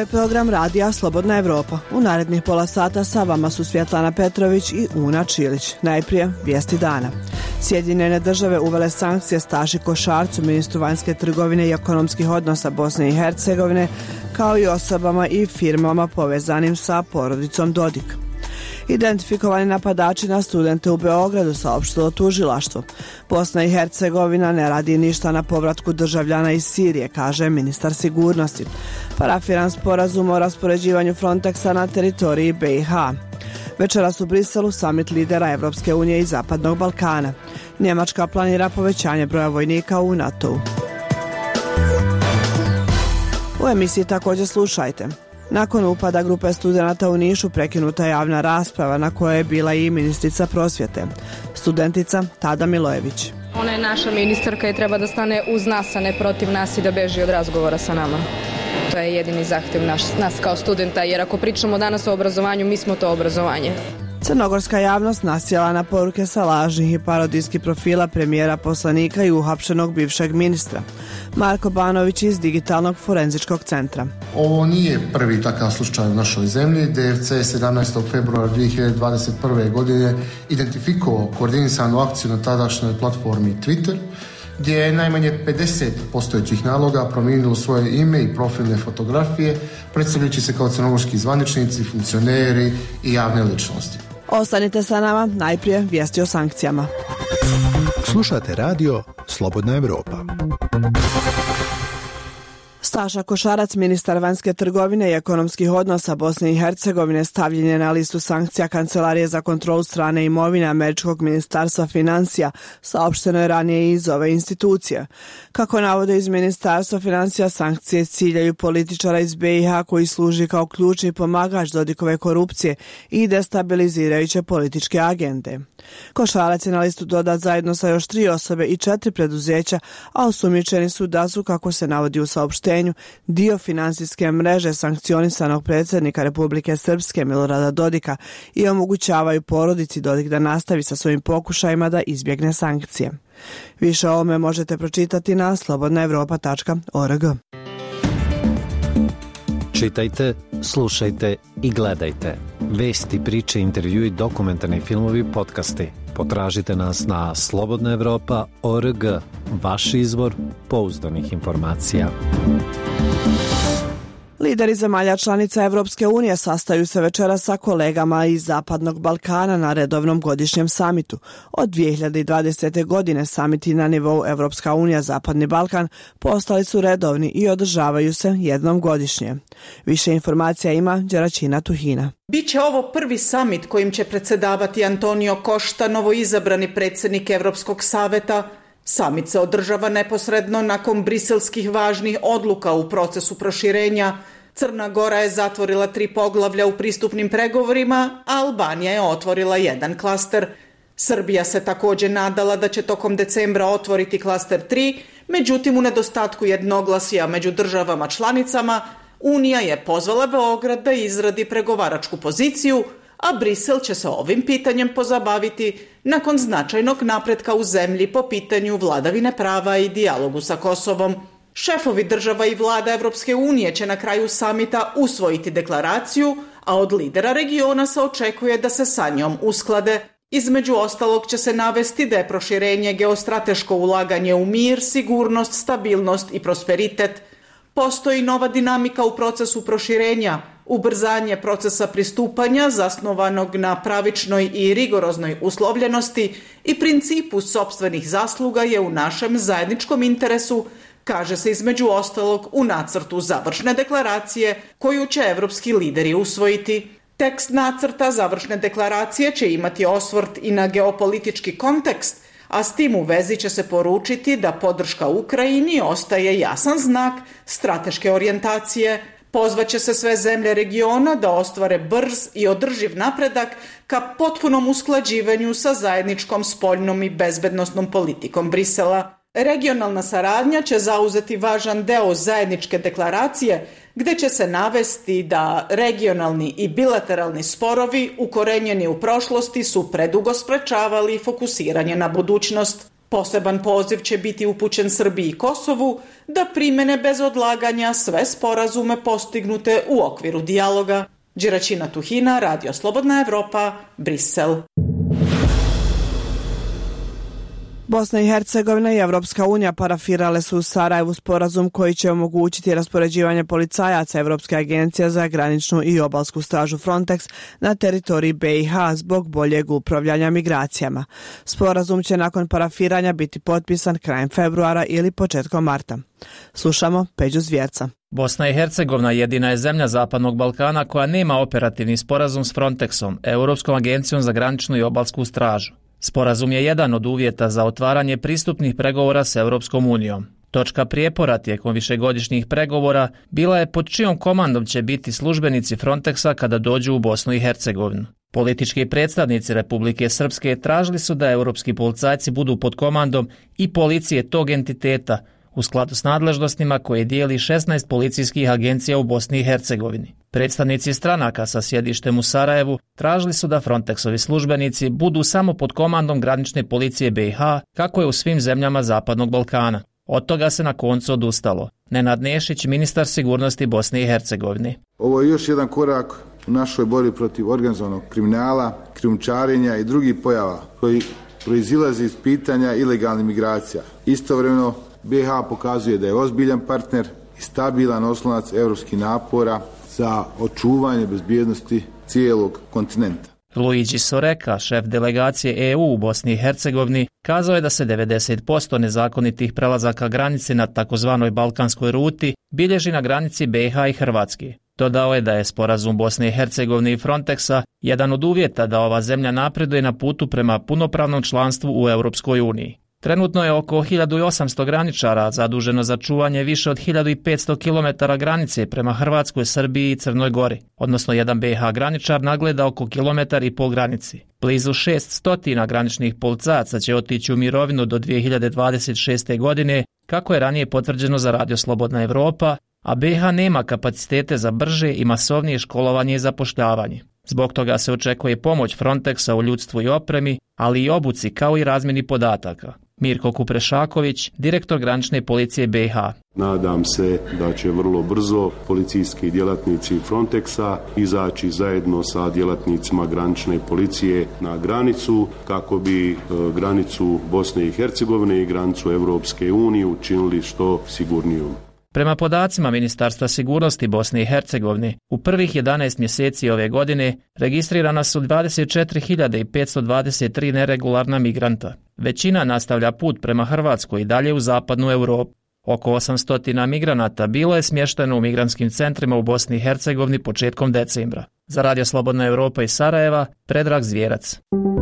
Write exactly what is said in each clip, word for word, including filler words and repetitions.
je program radija Slobodna Evropa. U narednih pola sata sa vama su Svjetlana Petrović i Una Čilić. Najprije vijesti dana. Sjedinjene države uvele sankcije Staši Košarcu, ministru vanjske trgovine i ekonomskih odnosa Bosne i Hercegovine, kao i osobama i firmama povezanim sa porodicom Dodik. Identifikovani napadači na studente u Beogradu, saopštilo tužilaštvo. Bosna i Hercegovina ne radi ništa na povratku državljana iz Sirije, kaže ministar sigurnosti. Parafiran sporazum o raspoređivanju Frontexa na teritoriji B i H. Večeras u Briselu samit lidera Evropske unije i Zapadnog Balkana. Njemačka planira povećanje broja vojnika u NATO-u. U emisiji također slušajte. Nakon upada grupe studenata u Nišu prekinuta je javna rasprava na kojoj je bila i ministrica prosvjete. Studentica Tada Milojević. Ona je naša ministarka i treba da stane uz nas, a ne protiv nas i da beži od razgovora sa nama. To je jedini zahtjev naš, nas kao studenta, jer ako pričamo danas o obrazovanju, mi smo to obrazovanje. Crnogorska javnost nasjela na poruke sa lažnih i parodijskih profila premijera, poslanika i uhapšenog bivšeg ministra. Marko Banović iz Digitalnog forenzičkog centra. Ovo nije prvi takav slučaj u našoj zemlji. D F C je sedamnaestog februara dvije hiljade dvadeset prve. godine identifikovao koordinisanu akciju na tadašnjoj platformi Twitter, gdje je najmanje pedeset postojećih naloga promijenilo svoje ime i profilne fotografije, predstavljajući se kao crnogorski zvaničnici, funkcioneri i javne ličnosti. Ostanite sa nama, najprije vijesti o sankcijama. Slušate radio Slobodna Evropa. Staša Košarac, ministar vanjske trgovine i ekonomskih odnosa Bosne i Hercegovine, stavljen je na listu sankcija Kancelarije za kontrolu strane imovine Američkog ministarstva financija, saopšteno je ranije iz ove institucije. Kako navode iz Ministarstva financija, sankcije ciljaju političara iz B i H koji služi kao ključni pomagač Dodikove korupcije i destabilizirajuće političke agende. Košarac je na listu dodat zajedno sa još tri osobe i četiri preduzeća, a osumnjičeni su da su, kako se navodi u saopštenju, dio finansijske mreže sankcionisanog predsjednika Republike Srpske Milorada Dodika i omogućavaju porodici Dodik da nastavi sa svojim pokušajima da izbjegne sankcije. Više o ovome možete pročitati na slobodna evropa tačka org. Čitajte, slušajte i gledajte. Vesti, priče, intervjui, dokumentarni filmovi, podcasti. Potražite nas na slobodna evropa tačka org, vaš izvor pouzdanih informacija. Lideri zemalja članica Evropske unije sastaju se večeras sa kolegama iz Zapadnog Balkana na redovnom godišnjem samitu. Od dvije hiljade dvadesete. godine samiti na nivou Evropska unija Zapadni Balkan postali su redovni i održavaju se jednom godišnje. Više informacija ima Đeraćina Tuhina. Biće ovo prvi samit kojim će predsjedavati Antonio Košta, novoizabrani predsjednik Evropskog saveta. Samit se održava neposredno nakon briselskih važnih odluka u procesu proširenja. Crna Gora je zatvorila tri poglavlja u pristupnim pregovorima, a Albanija je otvorila jedan klaster. Srbija se također nadala da će tokom decembra otvoriti klaster tri, međutim u nedostatku jednoglasja među državama članicama, Unija je pozvala Beograd da izradi pregovaračku poziciju, a Brisel će se ovim pitanjem pozabaviti nakon značajnog napretka u zemlji po pitanju vladavine prava i dijalogu sa Kosovom. Šefovi država i vlada Evropske unije će na kraju samita usvojiti deklaraciju, a od lidera regiona se očekuje da se sa njom usklade. Između ostalog će se navesti da je proširenje geostrateško ulaganje u mir, sigurnost, stabilnost i prosperitet. Postoji nova dinamika u procesu proširenja, ubrzanje procesa pristupanja zasnovanog na pravičnoj i rigoroznoj uslovljenosti i principu sopstvenih zasluga je u našem zajedničkom interesu, kaže se između ostalog u nacrtu završne deklaracije koju će evropski lideri usvojiti. Tekst nacrta završne deklaracije će imati osvrt i na geopolitički kontekst, a s tim u vezi će se poručiti da podrška Ukrajini ostaje jasan znak strateške orijentacije. Pozvaće se sve zemlje regiona da ostvare brz i održiv napredak ka potpunom usklađivanju sa zajedničkom spoljnom i bezbednosnom politikom Brisela. Regionalna saradnja će zauzeti važan deo zajedničke deklaracije, gde će se navesti da regionalni i bilateralni sporovi ukorenjeni u prošlosti su predugo sprečavali fokusiranje na budućnost. Poseban poziv će biti upućen Srbiji i Kosovu da primene bez odlaganja sve sporazume postignute u okviru dijaloga. Đeračina Tuhina, Radio Slobodna Evropa, Brisel. Bosna i Hercegovina i Evropska unija parafirale su u Sarajevu sporazum koji će omogućiti raspoređivanje policajaca Evropske agencije za graničnu i obalsku stražu Frontex na teritoriji B i H zbog boljeg upravljanja migracijama. Sporazum će nakon parafiranja biti potpisan krajem februara ili početkom marta. Slušamo Peđu Zvjerca. Bosna i Hercegovina jedina je zemlja Zapadnog Balkana koja nema operativni sporazum s Frontexom, Europskom agencijom za graničnu i obalsku stražu. Sporazum je jedan od uvjeta za otvaranje pristupnih pregovora s Europskom unijom. Točka prijepora tijekom višegodišnjih pregovora bila je pod čijom komandom će biti službenici Frontexa kada dođu u Bosnu i Hercegovinu. Politički predstavnici Republike Srpske tražili su da europski policajci budu pod komandom i policije tog entiteta u skladu s nadležnostima koje dijeli šesnaest policijskih agencija u Bosni i Hercegovini. Predstavnici stranaka sa sjedištem u Sarajevu tražili su da Frontexovi službenici budu samo pod komandom granične policije B i H, kako je u svim zemljama Zapadnog Balkana. Od toga se na koncu odustalo. Nenad Nešić, ministar sigurnosti Bosne i Hercegovine. Ovo je još jedan korak u našoj borbi protiv organizovanog kriminala, krijumčarenja i drugih pojava koji proizilaze iz pitanja ilegalnih migracija. Istovremeno B i H pokazuje da je ozbiljan partner i stabilan oslonac europskih napora za očuvanje bezbjednosti cijelog kontinenta. Luigi Soreka, šef delegacije E U u Bosni i Hercegovini, kazao je da se devedeset posto nezakonitih prelazaka granice na takozvanoj balkanskoj ruti bilježi na granici B i H i Hrvatske. Dodao je da je sporazum Bosne i Hercegovine i Frontexa jedan od uvjeta da ova zemlja napreduje na putu prema punopravnom članstvu u Europskoj uniji. Trenutno je oko hiljadu osamsto graničara zaduženo za čuvanje više od hiljadu petsto kilometara granice prema Hrvatskoj, Srbiji i Crnoj Gori, odnosno jedan B i H graničar nagleda oko kilometar i pol granici. Blizu šeststo graničnih policajaca će otići u mirovinu do dvije hiljade dvadeset šeste. godine, kako je ranije potvrđeno za Radio Slobodna Evropa, a B i H nema kapacitete za brže i masovnije školovanje i zapošljavanje. Zbog toga se očekuje pomoć Frontexa u ljudstvu i opremi, ali i obuci kao i razmjeni podataka. Mirko Kuprešaković, direktor granične policije B i H. Nadam se da će vrlo brzo policijski djelatnici Frontexa izaći zajedno sa djelatnicima granične policije na granicu kako bi granicu Bosne i Hercegovine i granicu Europske unije učinili što sigurnijom. Prema podacima Ministarstva sigurnosti Bosne i Hercegovine, u prvih jedanaest mjeseci ove godine registrirana su dvadeset četiri hiljade petsto dvadeset tri neregularna migranta. Većina nastavlja put prema Hrvatskoj i dalje u zapadnu Europu. Oko osamsto migranata bilo je smješteno u migrantskim centrima u Bosni i Hercegovini početkom decembra. Za Radio Slobodna Evropa iz Sarajeva, Predrag Zvjerac.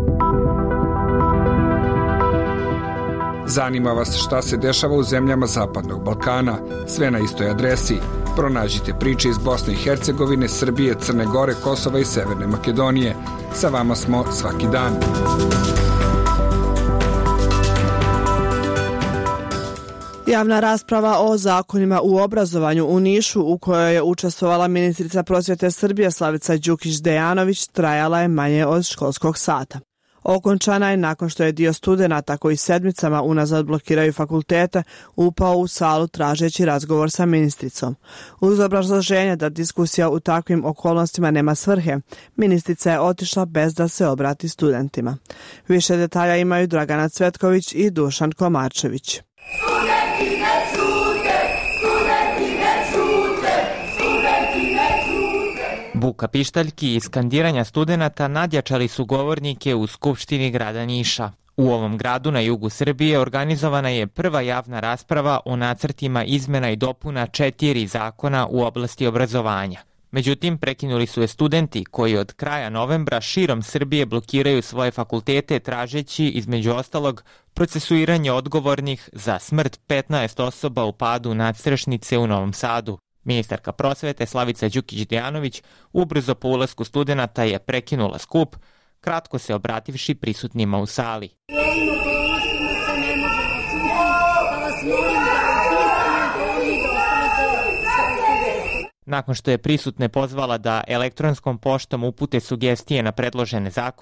Zanima vas šta se dešava u zemljama Zapadnog Balkana? Sve na istoj adresi. Pronađite priče iz Bosne i Hercegovine, Srbije, Crne Gore, Kosova i Severne Makedonije. Sa vama smo svaki dan. Javna rasprava o zakonima u obrazovanju u Nišu, u kojoj je učestvovala ministrica prosvjete Srbije Slavica Đukić-Dejanović, trajala je manje od školskog sata. Okončana je nakon što je dio studenata koji sedmicama unazad blokiraju fakultete upao u salu tražeći razgovor sa ministricom. Uz obrazloženje da diskusija u takvim okolnostima nema svrhe, ministrica je otišla bez da se obrati studentima. Više detalja imaju Dragana Cvetković i Dušan Komarčević. Studenti ne čute, studenti ne čute, studenti ne čute. Buka pištaljki i skandiranja studenata nadjačali su govornike u Skupštini grada Niša. U ovom gradu na jugu Srbije organizovana je prva javna rasprava o nacrtima izmena i dopuna četiri zakona u oblasti obrazovanja. Međutim, prekinuli su je studenti koji od kraja novembra širom Srbije blokiraju svoje fakultete tražeći, između ostalog, procesuiranje odgovornih za smrt petnaest osoba u padu nadstrešnice u Novom Sadu. Ministarka prosvete Slavica Đukić-Dejanović ubrzo po ulasku studenata je prekinula skup, kratko se obrativši prisutnima u sali. Nakon što je prisutne pozvala da elektronskom poštom upute sugestije na predložene zakone,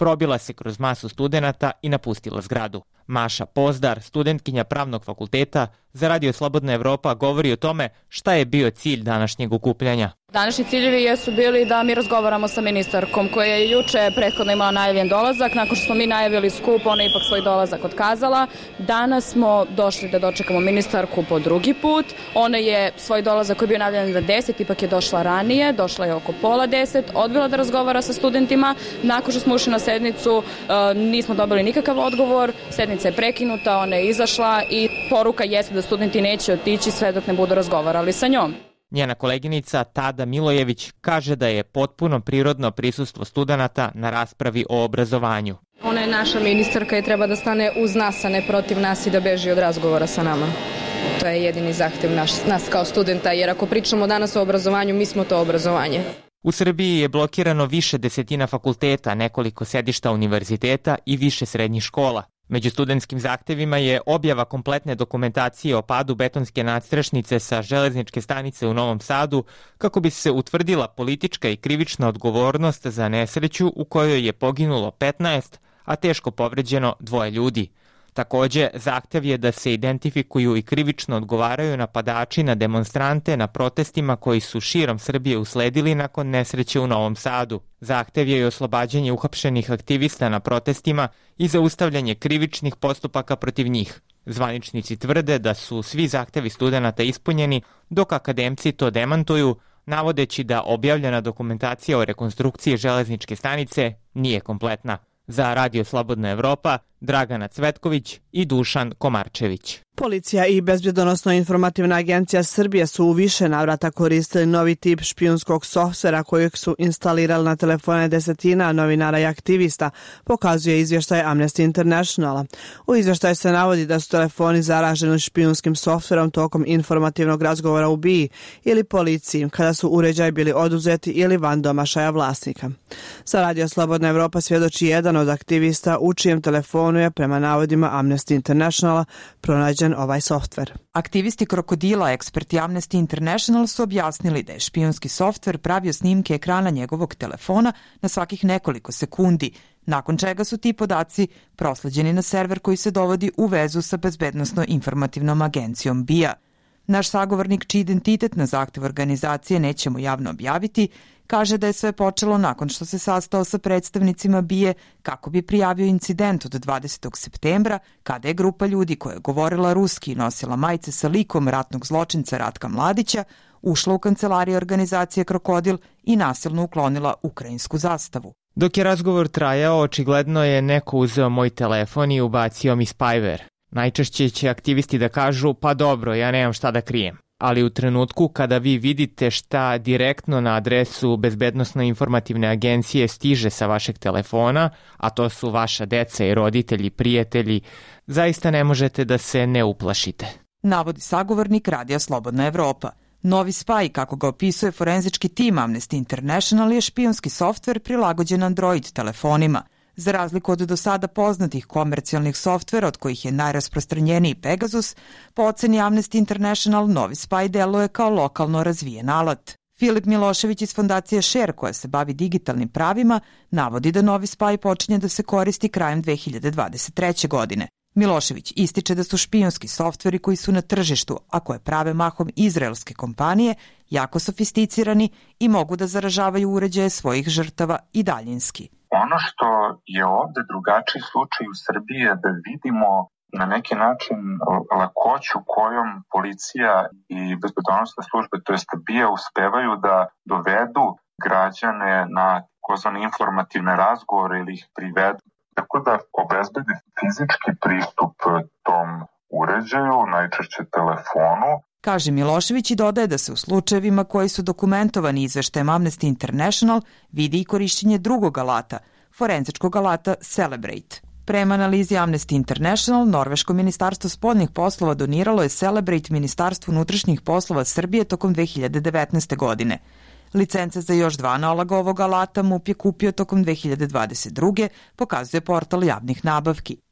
probila se kroz masu studenata i napustila zgradu. Maša Pozdar, studentkinja Pravnog fakulteta, za Radio Slobodna Evropa govori o tome šta je bio cilj današnjeg okupljanja. Današnji ciljevi jesu bili da mi razgovaramo sa ministarkom koja je juče prethodno imala najavljen dolazak. Nakon što smo mi najavili skup, ona je ipak svoj dolazak otkazala. Danas smo došli da dočekamo ministarku po drugi put. Ona je svoj dolazak koji je bio najavljen za deset, ipak je došla ranije, došla je oko pola deset, odbila da razgovara sa studentima. Nakon što smo ušli na sednicu, nismo dobili nikakav odgovor, sednica je prekinuta, ona je izašla i poruka jeste da studenti neće otići sve dok ne budu razgovarali sa njom. Njena koleginica Tada Milojević kaže da je potpuno prirodno prisustvo studenata na raspravi o obrazovanju. Ona je naša ministarka i treba da stane uz nas, a ne protiv nas i da beži od razgovora sa nama. To je jedini zahtev naš, nas kao studenta, jer ako pričamo danas o obrazovanju, mi smo to obrazovanje. U Srbiji je blokirano više desetina fakulteta, nekoliko sedišta univerziteta i više srednjih škola. Među studentskim zahtevima je objava kompletne dokumentacije o padu betonske nadstrešnice sa železničke stanice u Novom Sadu kako bi se utvrdila politička i krivična odgovornost za nesreću u kojoj je poginulo petnaest, a teško povređeno dvoje ljudi. Takođe, zahtev je da se identifikuju i krivično odgovaraju napadači na demonstrante na protestima koji su širom Srbije usledili nakon nesreće u Novom Sadu. Zahtev je i oslobađanje uhapšenih aktivista na protestima i zaustavljanje krivičnih postupaka protiv njih. Zvaničnici tvrde da su svi zahtevi studenata ispunjeni, dok akademci to demantuju, navodeći da objavljena dokumentacija o rekonstrukciji železničke stanice nije kompletna. Za Radio Slobodna Evropa, Dragana Cvetković i Dušan Komarčević. Policija i Bezbjedonosno-informativna agencija Srbije su u više navrata koristili novi tip špijunskog softvera kojeg su instalirali na telefone desetina novinara i aktivista, pokazuje izvještaj Amnesty Internationala. U izvještaju se navodi da su telefoni zaraženi špijunskim softverom tokom informativnog razgovora u B I ili policiji, kada su uređaji bili oduzeti ili van domašaja vlasnika. Za Radio Slobodna Evropa svjedoči jedan od aktivista u čijem telefonu je prema navodima Amnesty Internationala pronađen ovaj softver. Aktivisti Krokodila, eksperti Amnesty International, su objasnili da je špijunski softver pravio snimke ekrana njegovog telefona na svakih nekoliko sekundi, nakon čega su ti podaci prosleđeni na server koji se dovodi u vezu sa Bezbednosno-informativnom agencijom B I A. Naš sagovornik, čiji identitet na zahtev organizacije nećemo javno objaviti, kaže da je sve počelo nakon što se sastao sa predstavnicima B I A kako bi prijavio incident od dvadesetog septembra, kada je grupa ljudi koja je govorila ruski i nosila majice sa likom ratnog zločinca Ratka Mladića ušla u kancelariju organizacije Krokodil i nasilno uklonila ukrajinsku zastavu. Dok je razgovor trajao, očigledno je neko uzeo moj telefon i ubacio mi spyware. Najčešće će aktivisti da kažu, pa dobro, ja nemam šta da krijem. Ali u trenutku kada vi vidite šta direktno na adresu Bezbednosno-informativne agencije stiže sa vašeg telefona, a to su vaša deca i roditelji, prijatelji, zaista ne možete da se ne uplašite. Navodi sagovornik Radija Slobodna Evropa. Novi spaj, kako ga opisuje forenzički tim Amnesty International, je špijunski softver prilagođen Android telefonima. Za razliku od do sada poznatih komercijalnih softvera, od kojih je najrasprostranjeniji Pegasus, po oceni Amnesty International, novi spaj deluje kao lokalno razvijen alat. Filip Milošević iz fondacije Share, koja se bavi digitalnim pravima, navodi da novi spaj počinje da se koristi krajem dve hiljade dvadeset treće. godine. Milošević ističe da su špijunski softveri koji su na tržištu, a koje prave mahom izraelske kompanije, jako sofisticirani i mogu da zaražavaju uređaje svojih žrtava i daljinski. Ono što je ovde drugačiji slučaj u Srbiji je da vidimo na neki način lakoću kojom policija i bezbednosne službe, to jest B I A, uspevaju da dovedu građane na takozvane informativne razgovore ili ih privedu. Tako da obezbedi fizički pristup tom uređaju, najčešće telefonu. Kaže Milošević i dodaje da se u slučajevima koji su dokumentovani izveštajem Amnesty International vidi i korišćenje drugog alata, forenzičkog alata Celebrate. Prema analizi Amnesty International, Norveško ministarstvo spoljnih poslova doniralo je Celebrate Ministarstvu unutrašnjih poslova Srbije tokom dve hiljade devetnaeste. godine. Licence za još dva analoga ovog alata M U P je kupio tokom dve hiljade dvadeset druge. pokazuje portal javnih nabavki.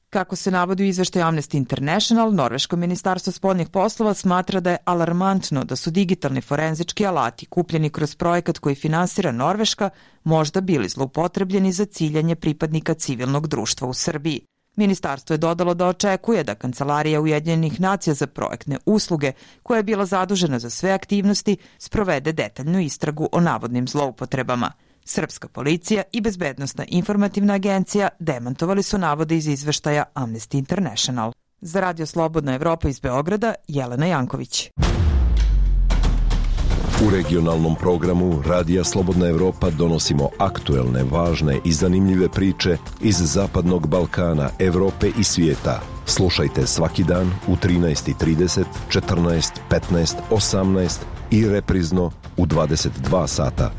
Kako se navodi u izveštaju Amnesty International, Norveško ministarstvo spoljnih poslova smatra da je alarmantno da su digitalni forenzički alati kupljeni kroz projekat koji finansira Norveška možda bili zloupotrebljeni za ciljanje pripadnika civilnog društva u Srbiji. Ministarstvo je dodalo da očekuje da Kancelarija Ujedinjenih nacija za projektne usluge, koja je bila zadužena za sve aktivnosti, sprovede detaljnu istragu o navodnim zloupotrebama. Srpska policija i Bezbednosna informativna agencija demantovali su navode iz izveštaja Amnesty International. Za Radio Slobodna Evropa iz Beograda, Jelena Janković. U regionalnom programu Radija Slobodna Evropa donosimo aktuelne, važne i zanimljive priče iz Zapadnog Balkana, Evrope i svijeta. Slušajte svaki dan u trinaest i trideset, četrnaest, petnaest, osamnaest i reprizno u dvadeset dva sata.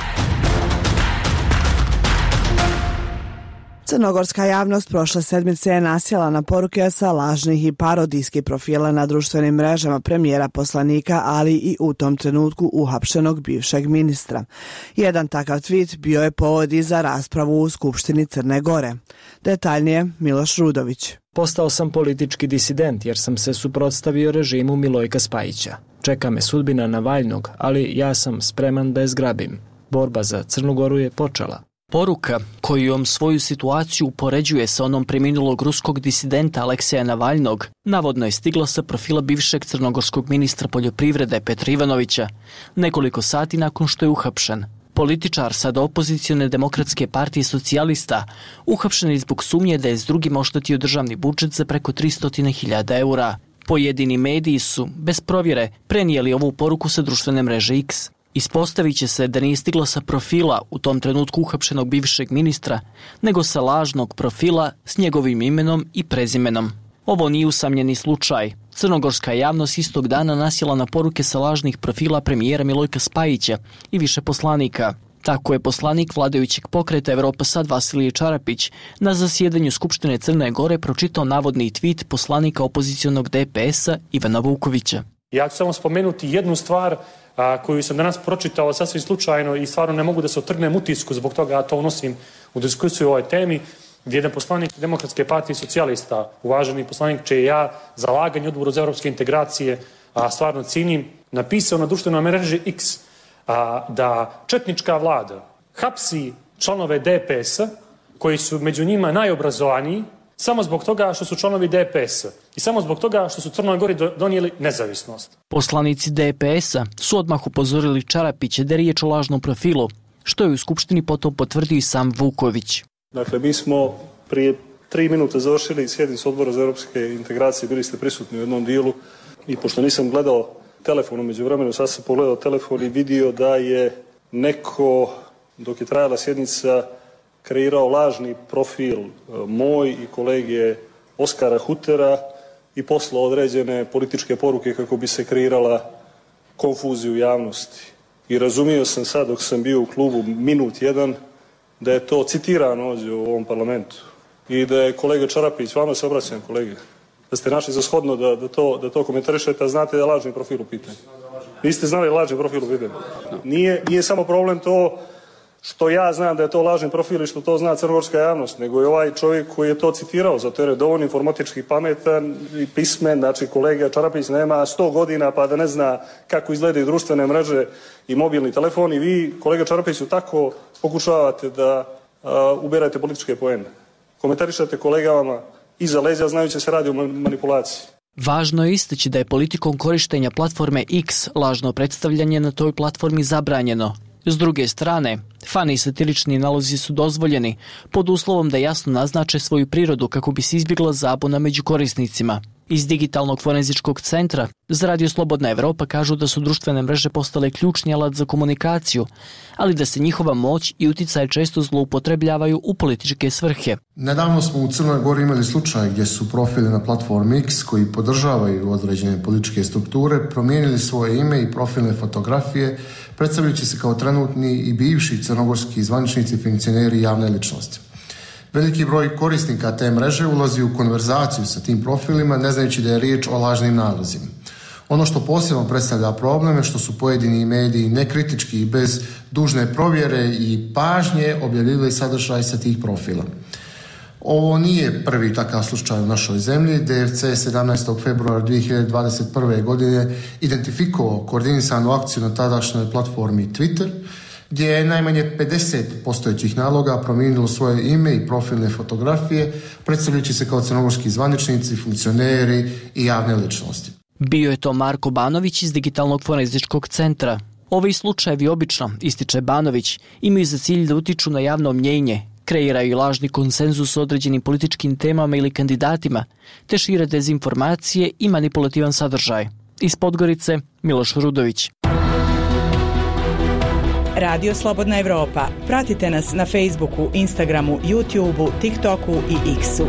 Crnogorska javnost prošle sedmice je nasjela na poruke sa lažnih i parodijskih profila na društvenim mrežama premijera, poslanika, ali i u tom trenutku uhapšenog bivšeg ministra. Jedan takav tweet bio je povod i za raspravu u Skupštini Crne Gore. Detaljnije Miloš Rudović. Postao sam politički disident jer sam se suprotstavio režimu Milojka Spajića. Čeka me sudbina Navalnog, ali ja sam spreman da je zgrabim. Borba za Crnu Goru je počela. Poruka kojom svoju situaciju upoređuje sa onom preminulog ruskog disidenta Alekseja Navalnog navodno je stigla sa profila bivšeg crnogorskog ministra poljoprivrede Petra Ivanovića nekoliko sati nakon što je uhapšen. Političar sada opozicione demokratske partije socijalista uhapšen je zbog sumnje da je s drugim oštetio državni budžet za preko tristo hiljada eura. Pojedini mediji su, bez provjere, prenijeli ovu poruku sa društvene mreže X. Ispostavit će se da nije stiglo sa profila u tom trenutku uhapšenog bivšeg ministra, nego sa lažnog profila s njegovim imenom i prezimenom. Ovo nije usamljeni slučaj. Crnogorska javnost istog dana nasjela na poruke sa lažnih profila premijera Milojka Spajića i više poslanika. Tako je poslanik vladajućeg pokreta Evropa Sad Vasilije Čarapić na zasjedanju Skupštine Crne Gore pročitao navodni tweet poslanika opozicionog D P S-a Ivana Vukovića. Ja ću samo spomenuti jednu stvar a, koju sam danas pročitao sasvim slučajno i stvarno ne mogu da se otrgnem utisku zbog toga, a to unosim u diskusiju o ovoj temi, gdje jedan poslanik Demokratske partije socijalista, uvaženi poslanik čije ja zalaganje odboru za evropske integracije a, stvarno cinim, napisao na društvenoj mreži X a, da četnička vlada hapsi članove D P S-a koji su među njima najobrazovaniji samo zbog toga što su članovi D P S-a i samo zbog toga što su Crnoj Gori donijeli nezavisnost. Poslanici D P S-a su odmah upozorili Čarapića da je riječ o lažnom profilu, što je u Skupštini potom potvrdio i sam Vuković. Dakle, mi smo prije tri minuta završili sjednicu odbora za europske integracije, bili ste prisutni u jednom dijelu i pošto nisam gledao telefon umeđu vremenu, sad sam pogledao telefon i vidio da je neko, dok je trajala sjednica, kreirao lažni profil moj i kolege Oskara Hutera i poslao određene političke poruke kako bi se kreirala konfuzija u javnosti. I razumio sam sad dok sam bio u klubu minut jedan da je to citirano ovdje u ovom parlamentu i da je kolega Čarapić, vama se obraćam kolege, da ste našli za shodno da, da, to, da to komentarišete, a znate da je lažni profil u pitanju. Niste znali lažni profil u pitanju. Nije, nije samo problem to što ja znam da je to lažni profil i što to zna crnogorska javnost, nego je ovaj čovjek koji je to citirao, zato jer je dovoljno informatički pametan i pismen, znači kolega Čarapić nema sto godina pa da ne zna kako izgledaju društvene mreže i mobilni telefon i vi, kolega Čarapiću, tako pokušavate da a, uberate političke poene. Komentarišate kolegama iza leđa znajući se radi o manipulaciji. Važno je istaći da je politikom korištenja platforme X lažno predstavljanje na toj platformi zabranjeno. S druge strane, fani satirični nalozi su dozvoljeni pod uslovom da jasno naznače svoju prirodu kako bi se izbjegla zabuna među korisnicima. Iz Digitalnog forenzičkog centra za Radio Slobodna Evropa kažu da su društvene mreže postale ključni alat za komunikaciju, ali da se njihova moć i uticaj često zloupotrebljavaju u političke svrhe. Nedavno smo u Crnoj Gori imali slučaj gdje su profili na platformi X koji podržavaju određene političke strukture promijenili svoje ime i profilne fotografije predstavljajući se kao trenutni i bivši crnogorski zvaničnici, funkcioneri i javne ličnosti. Veliki broj korisnika te mreže ulazi u konverzaciju sa tim profilima ne znajući da je riječ o lažnim nalozima. Ono što posebno predstavlja problem je što su pojedini mediji nekritički i bez dužne provjere i pažnje objavljivali sadržaj sa tih profila. Ovo nije prvi takav slučaj u našoj zemlji. D F C je sedamnaestog februara dvije hiljade dvadeset prve. godine identifikovao koordinisanu akciju na tadašnjoj platformi Twitter, gdje je najmanje pedeset postojećih naloga promijenilo svoje ime i profilne fotografije, predstavljajući se kao crnogorski zvaničnici, funkcioneri i javne ličnosti. Bio je to Marko Banović iz Digitalnog forenzičkog centra. Ovi slučajevi obično, ističe Banović, imaju za cilj da utiču na javno mnjenje, kreiraju lažni konsenzus o određenim političkim temama ili kandidatima, te šire dezinformacije i manipulativan sadržaj. Iz Podgorice, Miloš Rudović. Radio Slobodna Evropa. Pratite nas na Facebooku, Instagramu, YouTubeu, TikToku i X-u.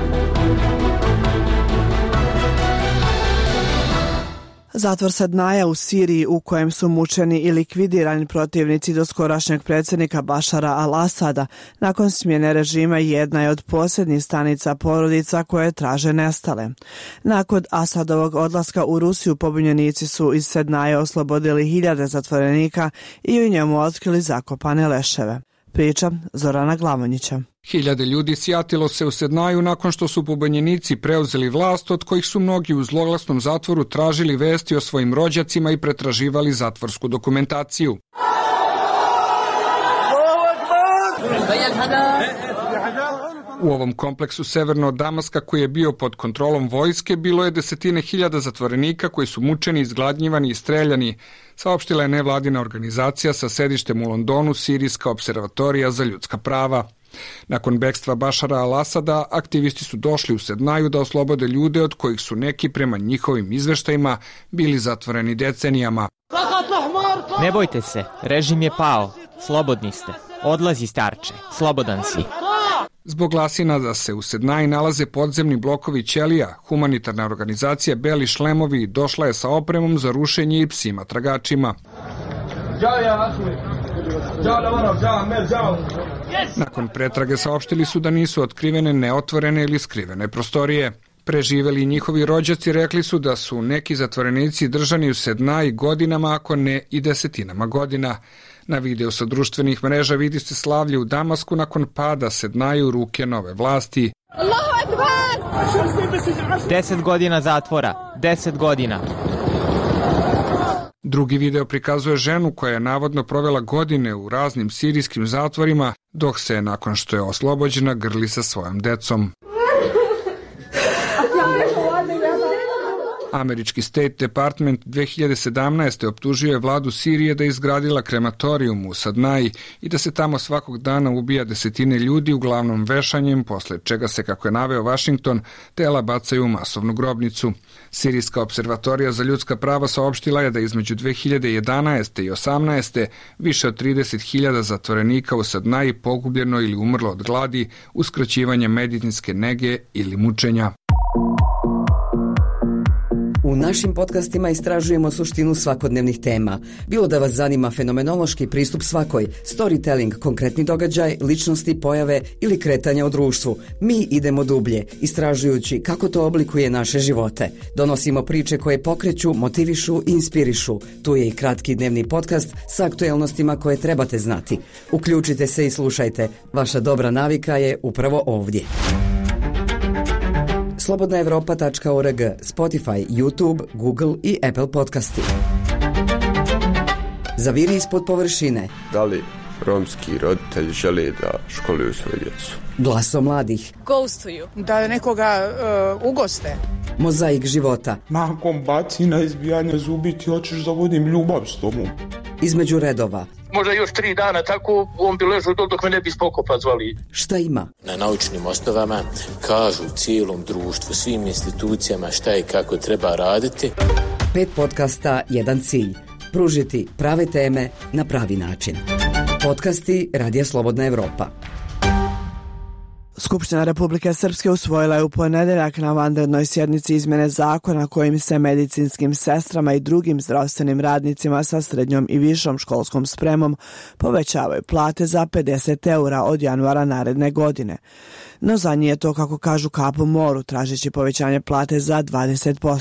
Zatvor Sadnaja u Siriji, u kojem su mučeni i likvidirani protivnici doskorašnjeg predsjednika Bašara al-Asada, nakon smjene režima jedna je od posljednjih stanica porodica koje traže nestale. Nakon Asadovog odlaska u Rusiju, pobunjenici su iz Sadnaja oslobodili hiljade zatvorenika i u njemu otkrili zakopane leševe. Priča Zorana Glavonjića. Hiljade ljudi sjatilo se u Sednaju nakon što su pobunjenici preuzeli vlast, od kojih su mnogi u zloglasnom zatvoru tražili vesti o svojim rođacima i pretraživali zatvorsku dokumentaciju. U ovom kompleksu severno od Damaska, koji je bio pod kontrolom vojske, bilo je desetine hiljada zatvorenika koji su mučeni, izgladnjivani i streljani, saopštila je nevladina organizacija sa sedištem u Londonu, Sirijska observatorija za ljudska prava. Nakon bekstva Bašara al-Asada, aktivisti su došli u Sednaju da oslobode ljude od kojih su neki, prema njihovim izveštajima, bili zatvoreni decenijama. Ne bojte se, režim je pao, slobodni ste. Odlazi starče, slobodan si. Zbog glasina da se u Sednaji nalaze podzemni blokovi ćelija, humanitarna organizacija Beli šlemovi došla je sa opremom za rušenje i psima tragačima. Nakon pretrage saopštili su da nisu otkrivene neotvorene ili skrivene prostorije. Preživeli njihovi rođaci rekli su da su neki zatvorenici držani u Sednaji godinama, ako ne i desetinama godina. Na videu sa društvenih mreža vidi se slavlje u Damasku nakon pada Sednaju u ruke nove vlasti. Deset godina zatvora, deset godina. Drugi video prikazuje ženu koja je navodno provela godine u raznim sirijskim zatvorima, dok se, nakon što je oslobođena, grli sa svojom decom. Američki State Department dve hiljade sedamnaeste. optužio je vladu Sirije da je izgradila krematorijum u Sadnaji i da se tamo svakog dana ubija desetine ljudi, uglavnom vešanjem, posle čega se, kako je naveo Washington, tela bacaju u masovnu grobnicu. Sirijska observatorija za ljudska prava saopštila je da između dve hiljade jedanaeste i osamnaeste. više od trideset hiljada zatvorenika u Sadnaji pogubljeno ili umrlo od gladi, uskraćivanja medicinske nege ili mučenja. U našim podcastima istražujemo suštinu svakodnevnih tema. Bilo da vas zanima fenomenološki pristup svakoj, storytelling, konkretni događaj, ličnosti, pojave ili kretanja u društvu, mi idemo dublje, istražujući kako to oblikuje naše živote. Donosimo priče koje pokreću, motivišu i inspirišu. Tu je i kratki dnevni podcast sa aktuelnostima koje trebate znati. Uključite se i slušajte. Vaša dobra navika je upravo ovdje. slobodna evropa tačka org, Spotify, YouTube, Google i Apple podcasti. Zaviri ispod površine. Da li romski roditelji žele da školuju svoju djecu? Glaso mladih. Ghostuju. Da nekoga uh, ugoste. Mozaik života. Nakon bacina, izbijanja zubi ti hoćeš da vodim ljubav s tobom. Između redova. Možda još tri dana tako on bi ležao dok me ne bi spokopa zvali. Šta ima? Na naučnim osnovama kažu cijelom društvu, svim institucijama šta i kako treba raditi. Pet podcasta, jedan cilj. Pružiti prave teme na pravi način. Podcasti Radija Slobodna Evropa. Skupština Republike Srpske usvojila je u ponedeljak na vanrednoj sjednici izmjene zakona kojim se medicinskim sestrama i drugim zdravstvenim radnicima sa srednjom i višom školskom spremom povećavaju plate za pedeset eura od januara naredne godine. No za nje je to, kako kažu, kap u moru, tražeći povećanje plate za dvadeset posto.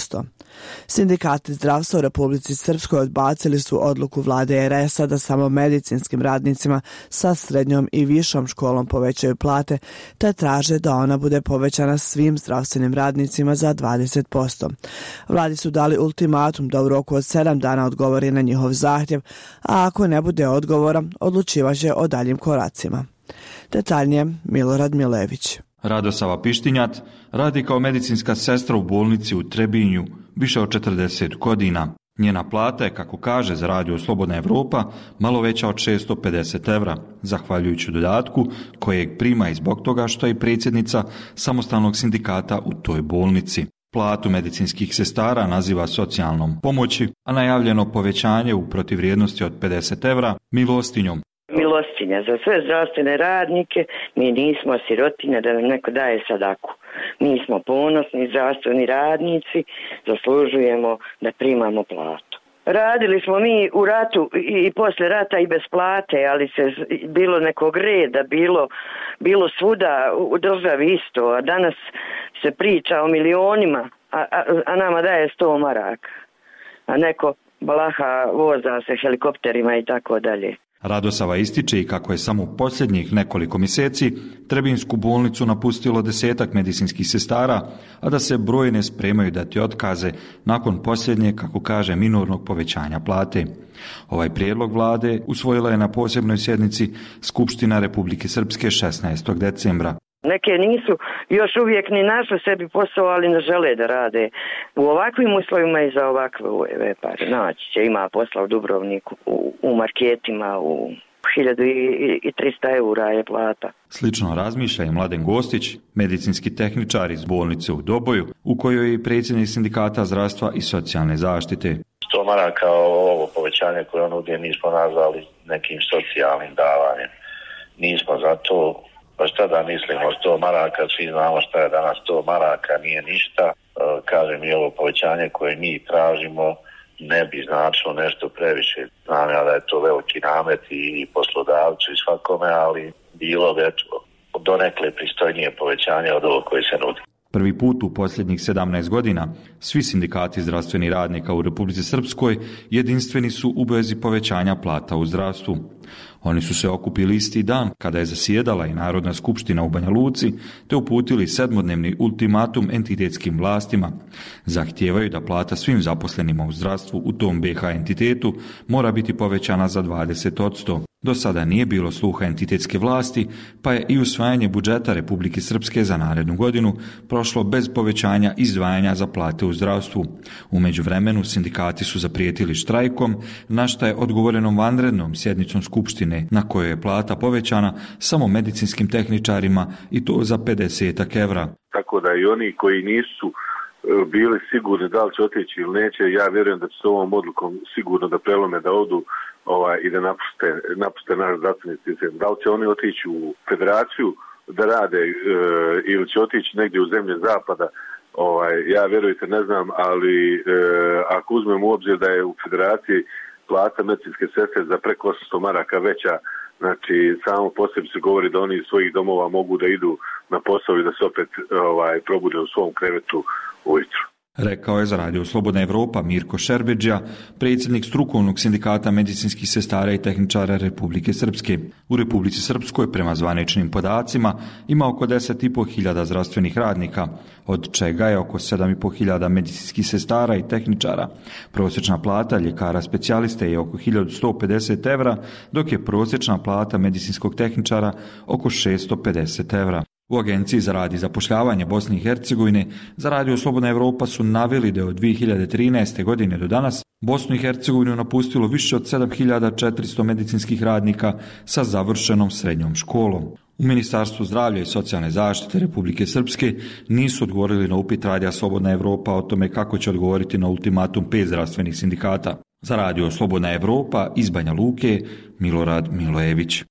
Sindikati zdravstva u Republici Srpskoj odbacili su odluku vlade er es a da samo medicinskim radnicima sa srednjom i višom školom povećaju plate, te traže da ona bude povećana svim zdravstvenim radnicima za dvadeset posto. Vladi su dali ultimatum da u roku od sedam dana odgovori na njihov zahtjev, a ako ne bude odgovora, odlučivaće o daljim koracima. Detaljnije Milorad Milević. Radosava Pištinjat radi kao medicinska sestra u bolnici u Trebinju više od četrdeset godina. Njena plata je, kako kaže za radio Slobodna Evropa, malo veća od šesto pedeset evra, zahvaljujući dodatku kojeg prima i zbog toga što je predsjednica samostalnog sindikata u toj bolnici. Platu medicinskih sestara naziva socijalnom pomoći, a najavljeno povećanje u protivrijednosti od pedeset evra milostinjom. Milostinja za sve zdravstvene radnike, mi nismo sirotinja da nam neko daje sadaku. Mi smo ponosni zdravstveni radnici, zaslužujemo da primamo platu. Radili smo mi u ratu i, i posle rata i bez plate, ali se bilo nekog reda, bilo, bilo svuda u državi isto, a danas se priča o milionima, a, a, a nama daje sto maraka. A neko balaha voza se helikopterima i tako dalje. Radosava ističe i kako je samo u posljednjih nekoliko mjeseci Trebinsku bolnicu napustilo desetak medicinskih sestara, a da se brojne spremaju dati otkaze nakon posljednje, kako kaže, minornog povećanja plate. Ovaj prijedlog vlade usvojila je na posebnoj sjednici Skupština Republike Srpske šesnaestog decembra. Neke nisu još uvijek ni našli sebi posao, ali ne žele da rade u ovakvim uslovima i za ovakve pare. Naći će, ima posla u Dubrovniku, u, u marketima, u hiljadu trista eura je plata. Slično razmišlja i Mladen Gostić, medicinski tehničar iz bolnice u Doboju, u kojoj je i predsjednik sindikata zdravstva i socijalne zaštite. sto maraka ovo povećanje koje on ovdje nismo nazvali nekim socijalnim davanjem. Nismo za to. Pa šta da mislimo, sto maraka, svi znamo šta je danas sto maraka, nije ništa. E, kažem i ovo povećanje koje mi tražimo ne bi značilo nešto previše. Znam ja da je to veliki namet i poslodavcu i svakome, ali bilo bi donekle pristojnije povećanje od ovo koje se nudi. Prvi put u posljednjih sedamnaest godina svi sindikati zdravstvenih radnika u Republici Srpskoj jedinstveni su u vezi povećanja plata u zdravstvu. Oni su se okupili isti dan kada je zasjedala i Narodna skupština u Banja Luci, te uputili sedmodnevni ultimatum entitetskim vlastima. Zahtijevaju da plata svim zaposlenima u zdravstvu u tom be ha entitetu mora biti povećana za dvadeset posto. Do sada nije bilo sluha entitetske vlasti, pa je i usvajanje budžeta Republike Srpske za narednu godinu prošlo bez povećanja izdvajanja za plate u zdravstvu. U međuvremenu sindikati su zaprijetili štrajkom, na šta je odgovoreno vanrednom sjednicom skupštine, na kojoj je plata povećana samo medicinskim tehničarima i to za pedeset evra. Tako da i oni koji nisu bili sigurni da li će otići ili neće, ja vjerujem da će s ovom odlukom sigurno da prelome, da odu ovaj, i da napuste, napuste naš zdravstveni sistem. Da li će oni otići u federaciju da rade e, ili će otići negdje u zemlje zapada, ovaj, ja vjerujte ne znam, ali e, ako uzmemo u obzir da je u federaciji plata medicinske sestre za preko osamsto maraka veća, znači samo po sebi se govori da oni iz svojih domova mogu da idu na posao i da se opet ovaj, probude u svom krevetu ujutru. Rekao je za radio Slobodna Evropa Mirko Šerbedžija, predsjednik strukovnog sindikata medicinskih sestara i tehničara Republike Srpske. U Republici Srpskoj, prema zvaničnim podacima, ima oko deset i po hiljada zdravstvenih radnika, od čega je oko sedam i po hiljada medicinskih sestara i tehničara. Prosječna plata ljekara specijaliste je oko hiljadu sto pedeset evra, dok je prosječna plata medicinskog tehničara oko šesto pedeset evra. U Agenciji za rad i zapošljavanje Bosne i Hercegovine za radio Slobodna Evropa su naveli da je od dvije hiljade trinaeste. godine do danas Bosnu i Hercegovinu napustilo više od sedam hiljada četiristo medicinskih radnika sa završenom srednjom školom. U Ministarstvu zdravlja i socijalne zaštite Republike Srpske nisu odgovorili na upit radija Slobodna Evropa o tome kako će odgovoriti na ultimatum pet zdravstvenih sindikata. Za radio Slobodna Evropa iz Banja Luke, Milorad Milojević.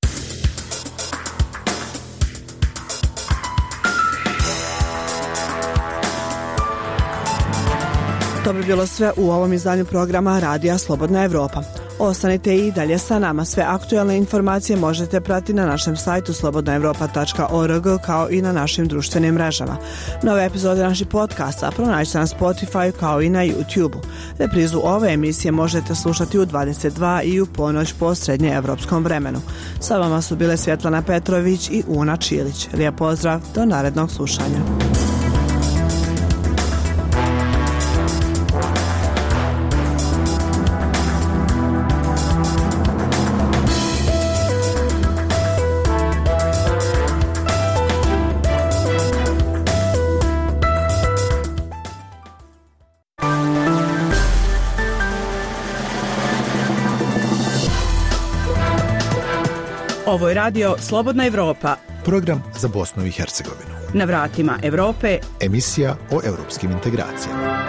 To bi bilo sve u ovom izdanju programa Radija Slobodna Evropa. Ostanite i dalje sa nama. Sve aktualne informacije možete pratiti na našem sajtu slobodna evropa tačka org kao i na našim društvenim mrežama. Nove epizode naših podcasta pronađite na Spotify kao i na YouTube-u. Reprizu ove emisije možete slušati u dvadeset dva i u ponoć po srednje evropskom vremenu. Sa vama su bile Svjetlana Petrović i Una Čilić. Lijep pozdrav, do narednog slušanja. Ovo je radio Slobodna Evropa. Program za Bosnu i Hercegovinu. Na vratima Evrope. Emisija o europskim integracijama.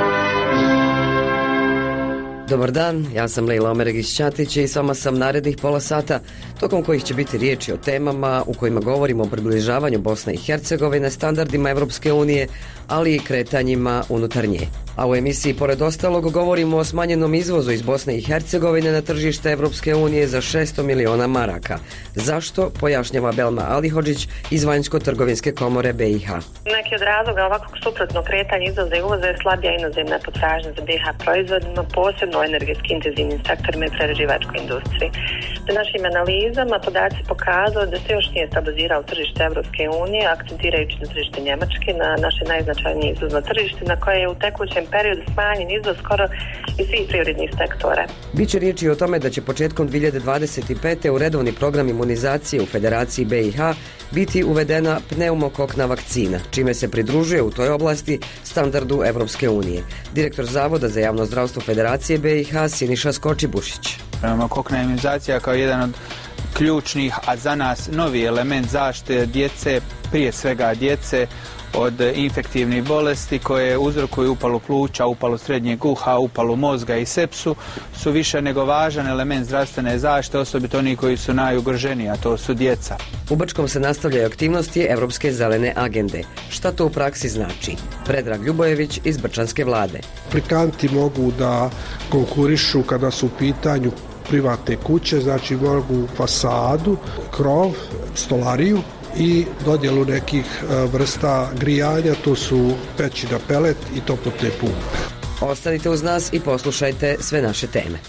Dobar dan, ja sam Lejla Omeregić-Ćatić i s vama sam narednih pola sata, tokom kojih će biti riječi o temama u kojima govorimo o približavanju Bosne i Hercegovine standardima Evropske unije, ali i kretanjima unutar nje. A u emisiji, pored ostalog, govorimo o smanjenom izvozu iz Bosne i Hercegovine na tržište Evropske unije za šesto miliona maraka. Zašto, pojašnjava Belma Alihodžić iz Vanjsko-trgovinske komore B i H. Neki od razloga ovakvog suprotnog kretanja izvoza i uvoza je slabija inozemna potražnja za B i H proizvodima, posebno u energetski intenzivnim sektorima i prerađivačkoj industriji. Na našim analizama podaci pokazuju da se još nije stabiliziralo tržište Evropske unije, akcentirajući na tržište Njemačke, na naše najznačajnije izvozno tržište, na koje je u tekućem periodu smanjen izvoz skoro iz svih prioritnih sektora. Biće riječi o tome da će početkom dvije hiljade dvadeset pete u redovni program imunizacije u Federaciji B i H biti uvedena pneumokokna vakcina, čime se pridružuje u toj oblasti standardu Evropske unije. Direktor Zavoda za javno zdravstvo Federacije B i H Siniša Skočibušić. Pneumokokna imunizacija kao jedan od ključnih, a za nas novi element zaštite djece, prije svega djece, od infektivnih bolesti koje uzrokuju upalu pluća, upalu srednjeg uha, upalu mozga i sepsu, su više nego važan element zdravstvene zaštite, osobito oni koji su najugroženiji, a to su djeca. U Brčkom se nastavljaju aktivnosti Evropske zelene agende. Šta to u praksi znači? Predrag Ljubojević iz Brčanske vlade. Aplikanti mogu da konkurišu kada su u pitanju privatne kuće, znači mogu fasadu, krov, stolariju i dodjelu nekih vrsta grijanja, to su peći na pelet i toplotne pumpe. Ostanite uz nas i poslušajte sve naše teme.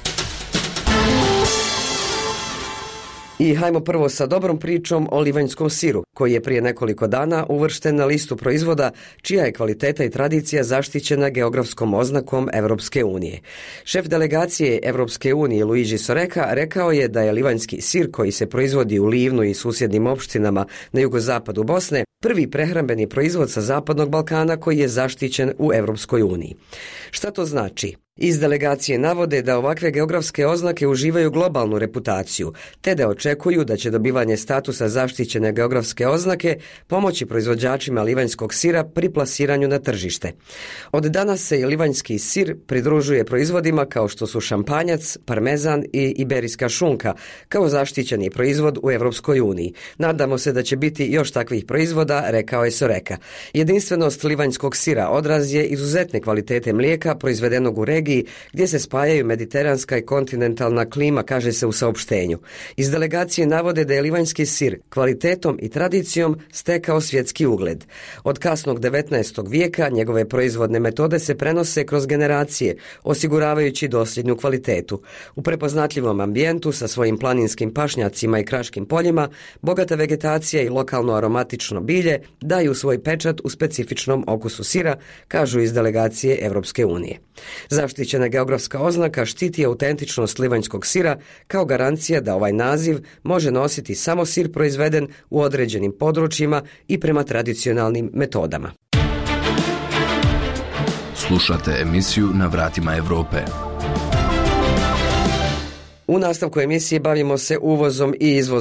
I hajmo prvo sa dobrom pričom o livanjskom siru, koji je prije nekoliko dana uvršten na listu proizvoda čija je kvaliteta i tradicija zaštićena geografskom oznakom Evropske unije. Šef delegacije Evropske unije Luigi Soreka rekao je da je livanjski sir koji se proizvodi u Livnu i susjednim opštinama na jugozapadu Bosne prvi prehrambeni proizvod sa zapadnog Balkana koji je zaštićen u Evropskoj uniji. Šta to znači? Iz delegacije navode da ovakve geografske oznake uživaju globalnu reputaciju, te da očekuju da će dobivanje statusa zaštićene geografske oznake pomoći proizvođačima livanjskog sira pri plasiranju na tržište. Od danas se i livanjski sir pridružuje proizvodima kao što su šampanjac, parmezan i iberijska šunka, kao zaštićeni proizvod u Evropskoj uniji. Nadamo se da će biti još takvih proizvoda, rekao je Soreka. Jedinstvenost livanjskog sira odraz je izuzetne kvalitete mlijeka proizvedenog u regiji gdje se spajaju mediteranska i kontinentalna klima, kaže se u saopštenju. Iz delegacije navode da je livanjski sir kvalitetom i tradicijom stekao svjetski ugled. Od kasnog devetnaestog vijeka njegove proizvodne metode se prenose kroz generacije, osiguravajući dosljednju kvalitetu. U prepoznatljivom ambijentu sa svojim planinskim pašnjacima i kraškim poljima, bogata vegetacija i lokalno aromatično bilje daju svoj pečat u specifičnom okusu sira, kažu iz delegacije Evropske unije. Zaštićena geografska oznaka štiti autentičnost livanjskog sira kao garancija da ovaj naziv može nositi samo sir proizveden u određenim područjima i prema tradicionalnim metodama. Slušate emisiju Na vratima Evrope. U nastavku emisije bavimo se uvozom i izvozom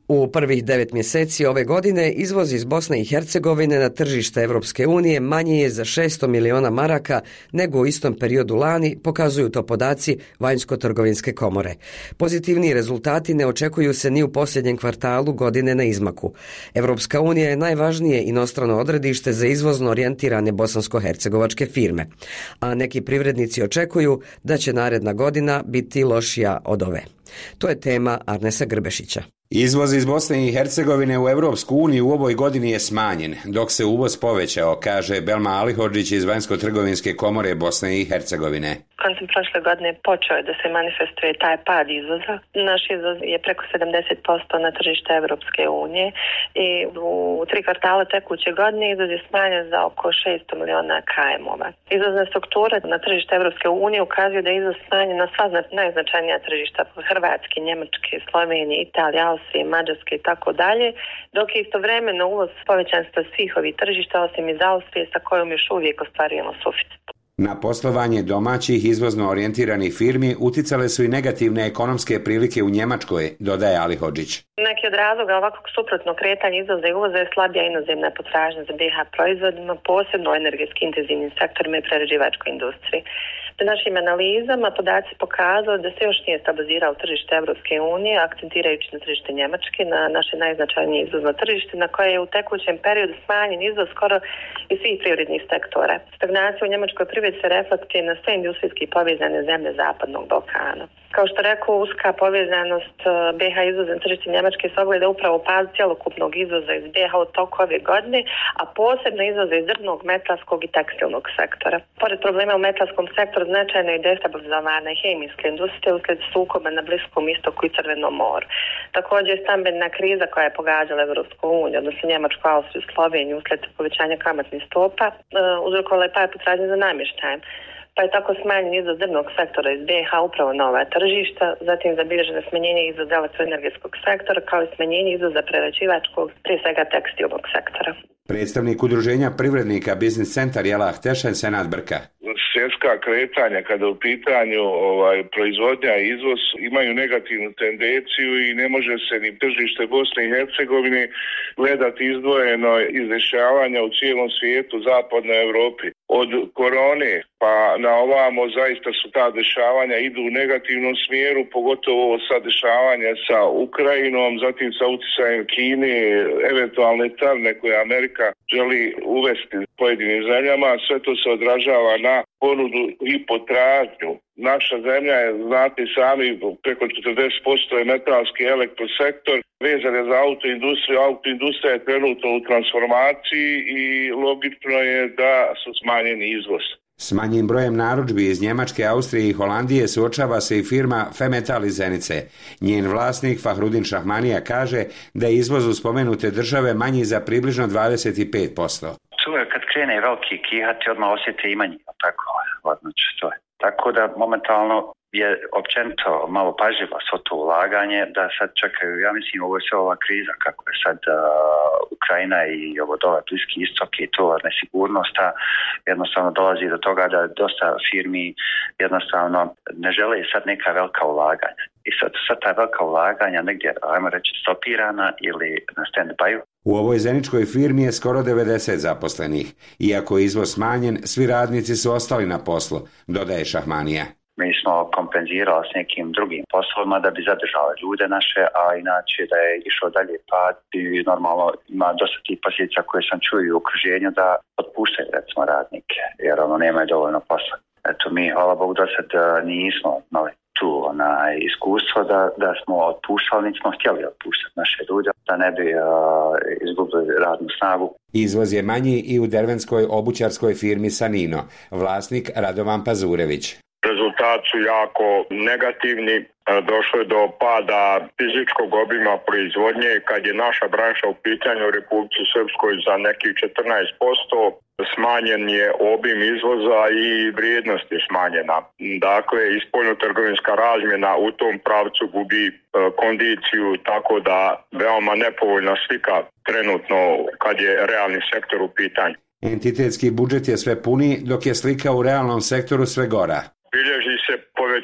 U prvih devet mjeseci ove godine izvoz iz Bosne i Hercegovine na tržište Europske unije manji je za šesto miliona maraka nego u istom periodu lani, pokazuju to podaci Vanjsko-trgovinske komore. Pozitivni rezultati ne očekuju se ni u posljednjem kvartalu godine na izmaku. Europska unija je najvažnije inostrano odredište za izvozno orijentirane bosansko-hercegovačke firme, a neki privrednici očekuju da će naredna godina biti lošija od ove. To je tema Arnesa Grbešića. Izvoz iz Bosne i Hercegovine u Europsku uniju u ovoj godini je smanjen, dok se uvoz povećao, kaže Belma Alihodžić iz Vanjsko-trgovinske komore Bosne i Hercegovine. Koncem prošle godine počeo je da se manifestuje taj pad izvoza. Naš izvoz je preko sedamdeset posto na tržište Europske unije i u tri kvartala tekuće godine izvoz je smanjen za oko šesto miliona kajmova. Izvozna struktura na tržište Europske unije ukazuje da je izvoz smanjen na sva najznačajnija tržišta Hrvatske, Njemačke, Slovenije, Italije, Austrije, Mađarske i tako dalje, dok je istovremeno uvoz povećan sa svih ovih tržišta osim iz Austrije sa kojom još uvijek ostvarujemo suficit. Na poslovanje domaćih izvozno orijentiranih firmi uticale su i negativne ekonomske prilike u Njemačkoj, dodaje Alihodžić. Neki od razloga ovakvog suprotnog kretanja izvoza i uvoza je slabija inozemna potražnja za B H proizvodima, posebno u energetski intenzivnim sektorima i prerađivačkoj industriji. Po našim analizama podaci pokazuju da se još nije stabilizirao tržište Europske unije, akcentirajući na tržište Njemačke, na naše najznačajnije izvozno tržište, na koje je u tekućem periodu smanjen izvoz skoro iz svih privrednih sektora. Stagnacija u njemačkoj privredi se reflektuje na sve industrijski povezane zemlje Zapadnog Balkana. Kao što rekao, uska povezanost B H izvoza na tržište Njemačke se ogleda upravo u padu cjelokupnog izvoza iz B H u toku ove godine, a posebno izvoza iz drvnog, metalskog i tekstilnog sektora. Pored problema u metalskom sektoru značajno je destabilizovana hemijska industrija uslijed sukoba na Bliskom istoku i Crvenom moru. Također je stambena kriza koja je pogađala Europsku uniju, odnosno Njemačku, Austriju, Sloveniju uslijed povećanja kamatnih stopa, uzrokovala je pad potražnje za namještajem. Pa je tako smanjen izvoz drvnog sektora iz B H upravo na ova tržišta, zatim zabilježeno smanjenje izvoza elektroenergetskog sektora kao i smanjenje izvoza prerađivačkog, prije svega tekstilnog sektora. Predstavnik udruženja privrednika Biznis centar Jelah Tešen, Senad Brka. Svjetska kretanja kada u pitanju ovaj, proizvodnja i izvoz imaju negativnu tendenciju i ne može se ni tržište Bosne i Hercegovine gledati izdvojeno iz dešavanja u cijelom svijetu, zapadnoj Europi. Od korone pa na ovamo zaista su ta dešavanja idu u negativnom smjeru, pogotovo sa dešavanja sa Ukrajinom, zatim sa utjecajem Kine, eventualne carine koje Amerika želi uvesti pojedinim zemljama. Sve to se odražava na ponudu i potražnju. Naša zemlja je, znate sami, preko četrdeset posto je metalski elektrosektor, vezan je za autoindustriju. Autoindustrija je trenutno u transformaciji i logično je da su smanjeni izvoz. S manjim brojem narudžbi iz Njemačke, Austrije i Holandije suočava se i firma Femetal iz Zenice. Njen vlasnik Fahrudin Šahmanija kaže da je izvoz u spomenute države manji za približno dvadeset pet posto. Čuje kad krene veliki kihati, odmah osjete i manji, tako, odnoć to je. Tako da momentalno je općenito malo pažljivo svo to ulaganje, da sad čekaju, ja mislim, ovo je sve ova kriza, kako je sad uh, Ukrajina i ovo dole Bliski istok i to nesigurnost, jednostavno dolazi do toga da dosta firmi jednostavno ne žele sad neka velika ulaganja. I sad, sad ta velika ulaganja negdje, ajmo reći, stopirana ili na stand-by-u. U ovoj zeničkoj firmi je skoro devedeset zaposlenih. Iako je izvoz smanjen, svi radnici su ostali na poslu, dodaje Šahmanija. Mi smo kompenzirali s nekim drugim poslovima da bi zadržali ljude naše, a inače da je išao dalje pad i normalno ima dosta tih posljedica koje sam čuo u okruženju da otpuštaju recimo radnike, jer ono nemaju dovoljno posla. Eto mi, hvala Bogu, do sad nismo imali tu onaj iskustvo da, da smo otpuštali, niti smo htjeli otpuštati naše ljude, da ne bi uh, izgubili radnu snagu. Izvoz je manji i u dervenskoj obućarskoj firmi Sanino, vlasnik Radovan Pazurević. Rezultati su jako negativni. Došlo je do pada fizičkog obima proizvodnje kad je naša branša u pitanju u Republici Srpskoj za nekih četrnaest posto. Smanjen je obim izvoza i vrijednost je smanjena. Dakle, spoljnotrgovinska razmjena u tom pravcu gubi e, kondiciju, tako da veoma nepovoljna slika trenutno kad je realni sektor u pitanju. Entitetski budžet je sve puniji, dok je slika u realnom sektoru sve gora. Bilježi se povećanje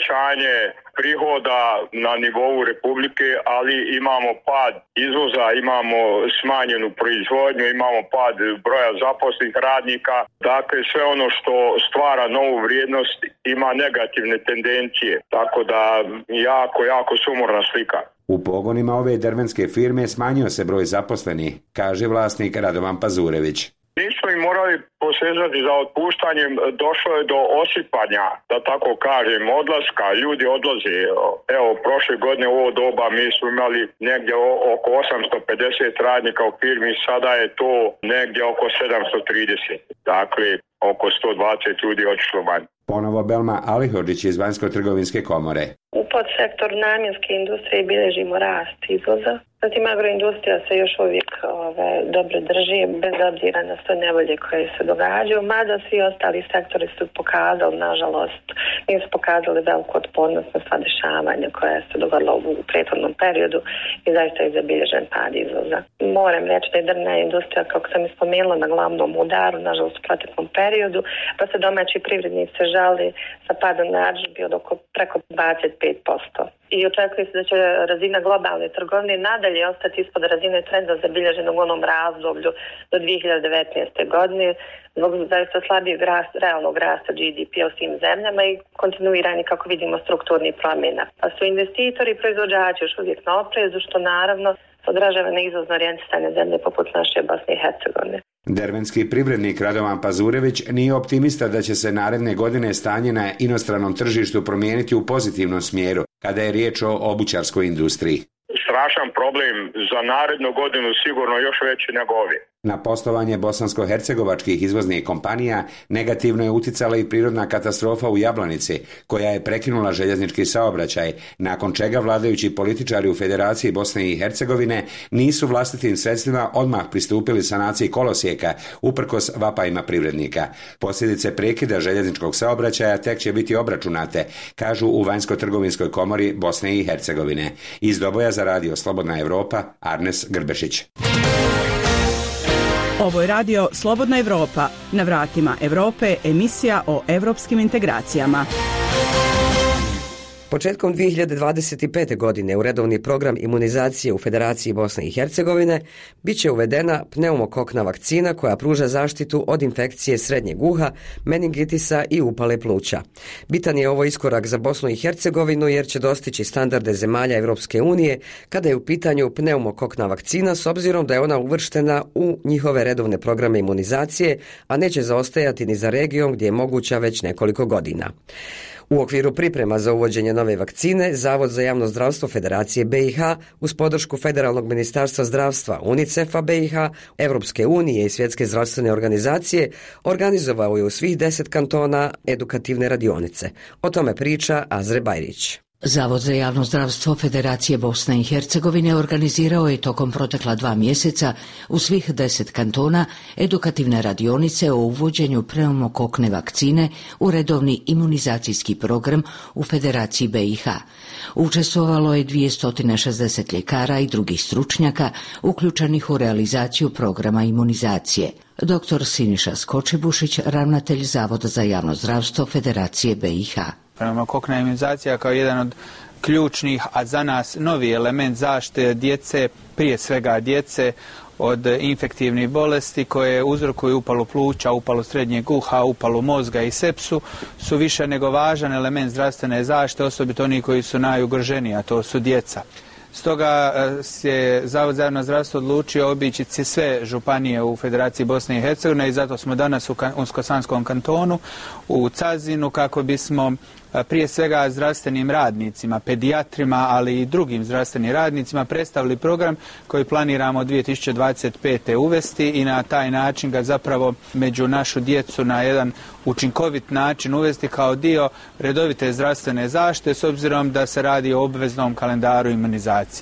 povećanje prihoda na nivou Republike, ali imamo pad izvoza, imamo smanjenu proizvodnju, imamo pad broja zaposlenih radnika. Dakle, sve ono što stvara novu vrijednost ima negativne tendencije, tako da jako, jako sumorna slika. U pogonima ove drvenske firme smanjio se broj zaposlenih, kaže vlasnik Radovan Pazurević. Nismo im morali posezati za otpuštanjem, došlo je do osipanja, da tako kažem, odlaska, ljudi odlaze. Evo, prošle godine u ovo doba mi smo imali negdje oko osamsto pedeset radnika u firmi, sada je to negdje oko sedamsto trideset, dakle oko sto dvadeset ljudi otišlo manje. Ponovo Belma Alihodžić iz Vanjsko-trgovinske komore. U podsektoru namjenske industrije bilježimo rast izvoza. Zatim agroindustrija se još uvijek ove, dobro drži, bez obzira na sve nevolje koje se događaju, mada svi ostali sektori su pokazali, nažalost, nisu pokazali veliku otpornost na sva dešavanja koja se dogodila u prethodnom periodu i zaista je zabilježen pad izvoza. Moram reći da je drvna industrija, kako sam i spomenula, na glavnom udaru, nažalost u proteklom periodu, pa se domaći privrednici žali sa padom narudžbi od oko preko dvadeset pet posto. I očekuje se da će razina globalne trgovine nadalje ostati ispod razine trenda zabilježenog u onom razdoblju do dvije hiljade devetnaeste. godine zbog zaista slabijeg rast, realnog rasta G D P u svim zemljama i kontinuirani, kako vidimo, strukturni promjena. Pa su investitori i proizvođači još uvijek na oprezu, što naravno odražava na izvozno orijentisane zemlje poput naše Bosne i Hercegovine. Dervenski privrednik Radovan Pazurević nije optimista da će se naredne godine stanje na inostranom tržištu promijeniti u pozitivnom smjeru kada je riječ o obućarskoj industriji. Strašan problem za narednu godinu, sigurno još veći nego ovi. Na poslovanje bosansko-hercegovačkih izvoznih kompanija negativno je uticala i prirodna katastrofa u Jablanici, koja je prekinula željeznički saobraćaj, nakon čega vladajući političari u Federaciji Bosne i Hercegovine nisu vlastitim sredstvima odmah pristupili sanaciji kolosijeka, uprkos vapajima privrednika. Posljedice prekida željezničkog saobraćaja tek će biti obračunate, kažu u Vanjsko-trgovinskoj komori Bosne i Hercegovine. Iz Doboja za radio Slobodna Evropa, Arnes Grbešić. Ovo je radio Slobodna Evropa. Na vratima Evrope emisija o evropskim integracijama. Početkom dvije hiljade dvadeset pete. godine u redovni program imunizacije u Federaciji Bosne i Hercegovine bit će uvedena pneumokokna vakcina koja pruža zaštitu od infekcije srednjeg uha, meningitisa i upale pluća. Bitan je ovo iskorak za Bosnu i Hercegovinu jer će dostići standarde zemalja Europske unije kada je u pitanju pneumokokna vakcina, s obzirom da je ona uvrštena u njihove redovne programe imunizacije, a neće zaostajati ni za regijom gdje je moguća već nekoliko godina. U okviru priprema za uvođenje nove vakcine, Zavod za javno zdravstvo Federacije B i H uz podršku Federalnog ministarstva zdravstva, UNICEF-a B i H, Europske unije i Svjetske zdravstvene organizacije organizovao je u svih deset kantona edukativne radionice. O tome priča Azre Bajrić. Zavod za javno zdravstvo Federacije Bosne i Hercegovine organizirao je tokom protekla dva mjeseca u svih deset kantona edukativne radionice o uvođenju pneumokokne vakcine u redovni imunizacijski program u Federaciji B i H. Učestvovalo je dvjesto šezdeset ljekara i drugih stručnjaka uključenih u realizaciju programa imunizacije. Doktor Siniša Skočibušić, ravnatelj Zavoda za javno zdravstvo Federacije B i H. Pneumokokna imunizacija kao jedan od ključnih, a za nas novi element zaštite djece, prije svega djece, od infektivnih bolesti koje uzrokuju upalu pluća, upalu srednjeg uha, upalu mozga i sepsu, su više nego važan element zdravstvene zaštite, osobito oni koji su najugroženiji, a to su djeca. Stoga se Zavod za javno zdravstvo odlučio obići sve županije u Federaciji Bosne i Hercegovine i zato smo danas u Unsko-Sanskom kantonu, u Cazinu, kako bismo prije svega zdravstvenim radnicima, pedijatrima, ali i drugim zdravstvenim radnicima predstavili program koji planiramo dvije tisuće dvadeset pete. uvesti i na taj način ga zapravo među našu djecu na jedan učinkovit način uvesti kao dio redovite zdravstvene zaštite, s obzirom da se radi o obveznom kalendaru imunizacije.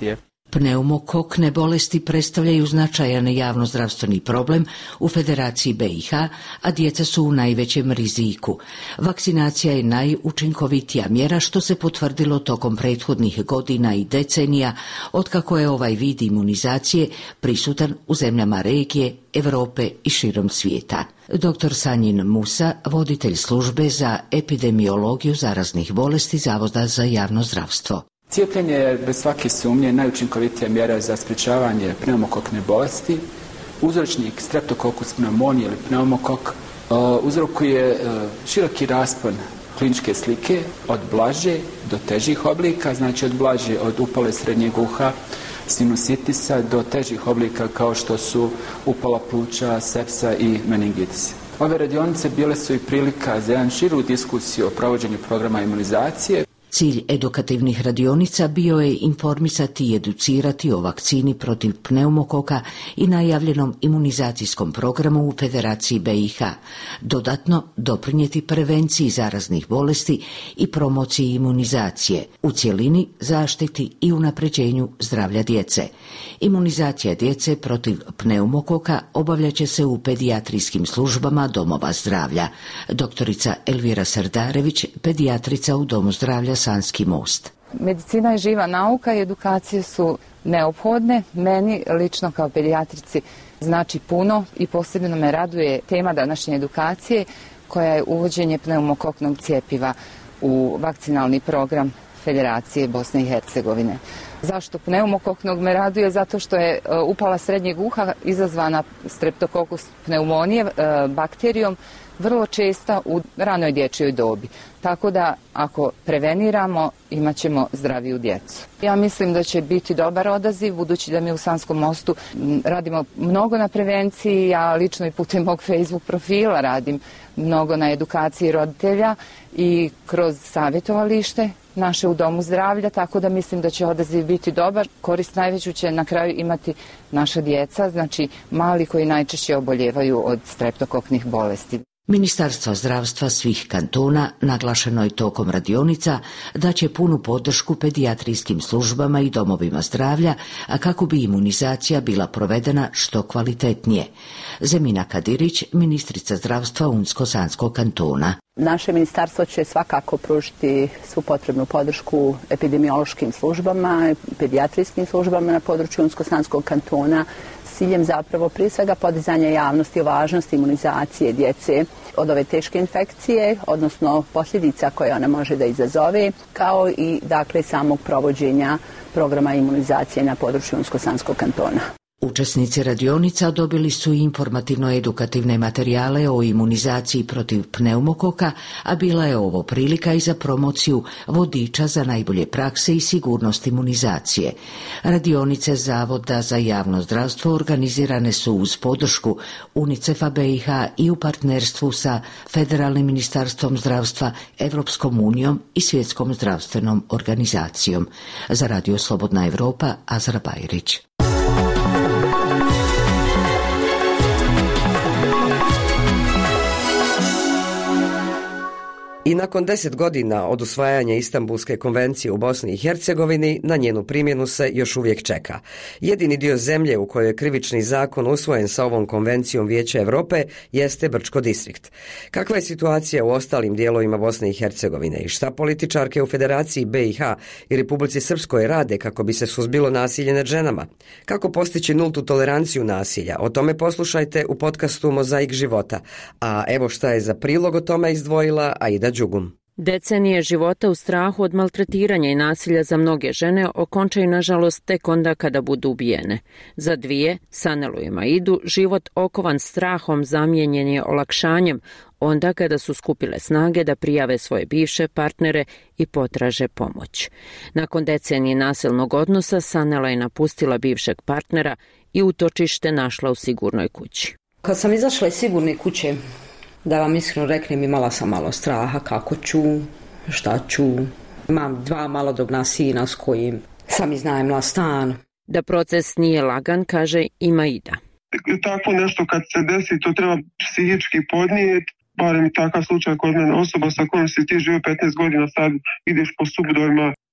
Pneumokokne bolesti predstavljaju značajan javnozdravstveni problem u Federaciji B i H, a djeca su u najvećem riziku. Vakcinacija je najučinkovitija mjera što se potvrdilo tokom prethodnih godina i decenija otkako je ovaj vid imunizacije prisutan u zemljama regije, Europe i širom svijeta. doktor Sanjin Musa, voditelj službe za epidemiologiju zaraznih bolesti Zavoda za javno zdravstvo. Cijepljenje je bez svake sumnje najučinkovitija mjera za sprječavanje pneumokokne bolesti. Uzročnik Streptococcus pneumoniae ili pneumokok uzrokuje široki raspon kliničke slike od blaže do težih oblika, znači od blaže od upale srednjeg uha, sinusitisa do težih oblika kao što su upala pluća, sepsa i meningitis. Ove radionice bile su i prilika za jedan širu diskusiju o provođenju programa imunizacije. Cilj edukativnih radionica bio je informisati i educirati o vakcini protiv pneumokoka i najavljenom imunizacijskom programu u Federaciji B i H, dodatno doprinijeti prevenciji zaraznih bolesti i promociji imunizacije, u cjelini zaštiti i unapređenju zdravlja djece. Imunizacija djece protiv pneumokoka obavljat će se u pedijatrijskim službama domova zdravlja. Doktorica Elvira Sardarević, pedijatrica u Domu zdravlja Sanski most. Medicina je živa nauka i edukacije su neophodne. Meni lično kao pedijatrici znači puno i posebno me raduje tema današnje edukacije koja je uvođenje pneumokoknog cjepiva u vakcinalni program Federacije Bosne i Hercegovine. Zašto pneumokoknog me raduje? Zato što je upala srednjeg uha izazvana Streptococcus pneumoniae bakterijom vrlo česta u ranoj dječjoj dobi. Tako da ako preveniramo, imat ćemo zdraviju djecu. Ja mislim da će biti dobar odaziv, budući da mi u Sanskom mostu radimo mnogo na prevenciji, ja lično i putem mog Facebook profila radim mnogo na edukaciji roditelja i kroz savjetovalište naše u Domu zdravlja, tako da mislim da će odaziv biti dobar. Korist najveću će na kraju imati naša djeca, znači mali koji najčešće oboljevaju od streptokoknih bolesti. Ministarstvo zdravstva svih kantona naglašeno je tokom radionica da će punu podršku pedijatrijskim službama i domovima zdravlja, a kako bi imunizacija bila provedena što kvalitetnije. Zemina Kadirić, ministrica zdravstva Unsko-Sanskog kantona. Naše ministarstvo će svakako pružiti svu potrebnu podršku epidemiološkim službama, pedijatrijskim službama na području Unsko-Sanskog kantona s ciljem zapravo prije svega podizanja javnosti o važnosti imunizacije djece od ove teške infekcije, odnosno posljedica koje ona može da izazove, kao i dakle samog provođenja programa imunizacije na području Unsko-Sanskog kantona. Učesnici radionica dobili su informativno-edukativne materijale o imunizaciji protiv pneumokoka, a bila je ovo prilika i za promociju vodiča za najbolje prakse i sigurnost imunizacije. Radionice Zavoda za javno zdravstvo organizirane su uz podršku UNICEF-a B i H i u partnerstvu sa Federalnim ministarstvom zdravstva, Evropskom unijom i Svjetskom zdravstvenom organizacijom. Za Radio Slobodna Evropa, Azra Bajrić. I nakon deset godina od usvajanja Istanbulske konvencije u Bosni i Hercegovini, na njenu primjenu se još uvijek čeka. Jedini dio zemlje u kojoj je krivični zakon usvojen sa ovom konvencijom Vijeća Europe jeste Brčko distrikt. Kakva je situacija u ostalim dijelovima Bosne i Hercegovine i šta političarke u Federaciji B i H i Republici Srpskoj rade kako bi se suzbilo nasilje nad ženama? Kako postići nultu toleranciju nasilja? O tome poslušajte u podcastu Mozaik života. A evo šta je za prilog o tome izdvojila Aida Đugum. Decenije života u strahu od maltretiranja i nasilja za mnoge žene okončaju nažalost tek onda kada budu ubijene. Za dvije, Sanelu i Maidu, život okovan strahom zamijenjen je olakšanjem onda kada su skupile snage da prijave svoje bivše partnere i potraže pomoć. Nakon decenije nasilnog odnosa, Sanela je napustila bivšeg partnera i utočište našla u sigurnoj kući. Kad sam izašla iz sigurne kuće, da vam iskreno reknem, imala sam malo straha kako ću, šta ću. Imam dva malodobna sina s kojim sam iznajmila stan. Da proces nije lagan, kaže i Maida. Tako nešto kad se desi, to treba psihički podnijeti. Barem takav slučaj kod mene, osoba sa kojom si ti živio petnaest godina, sad ideš po sudovima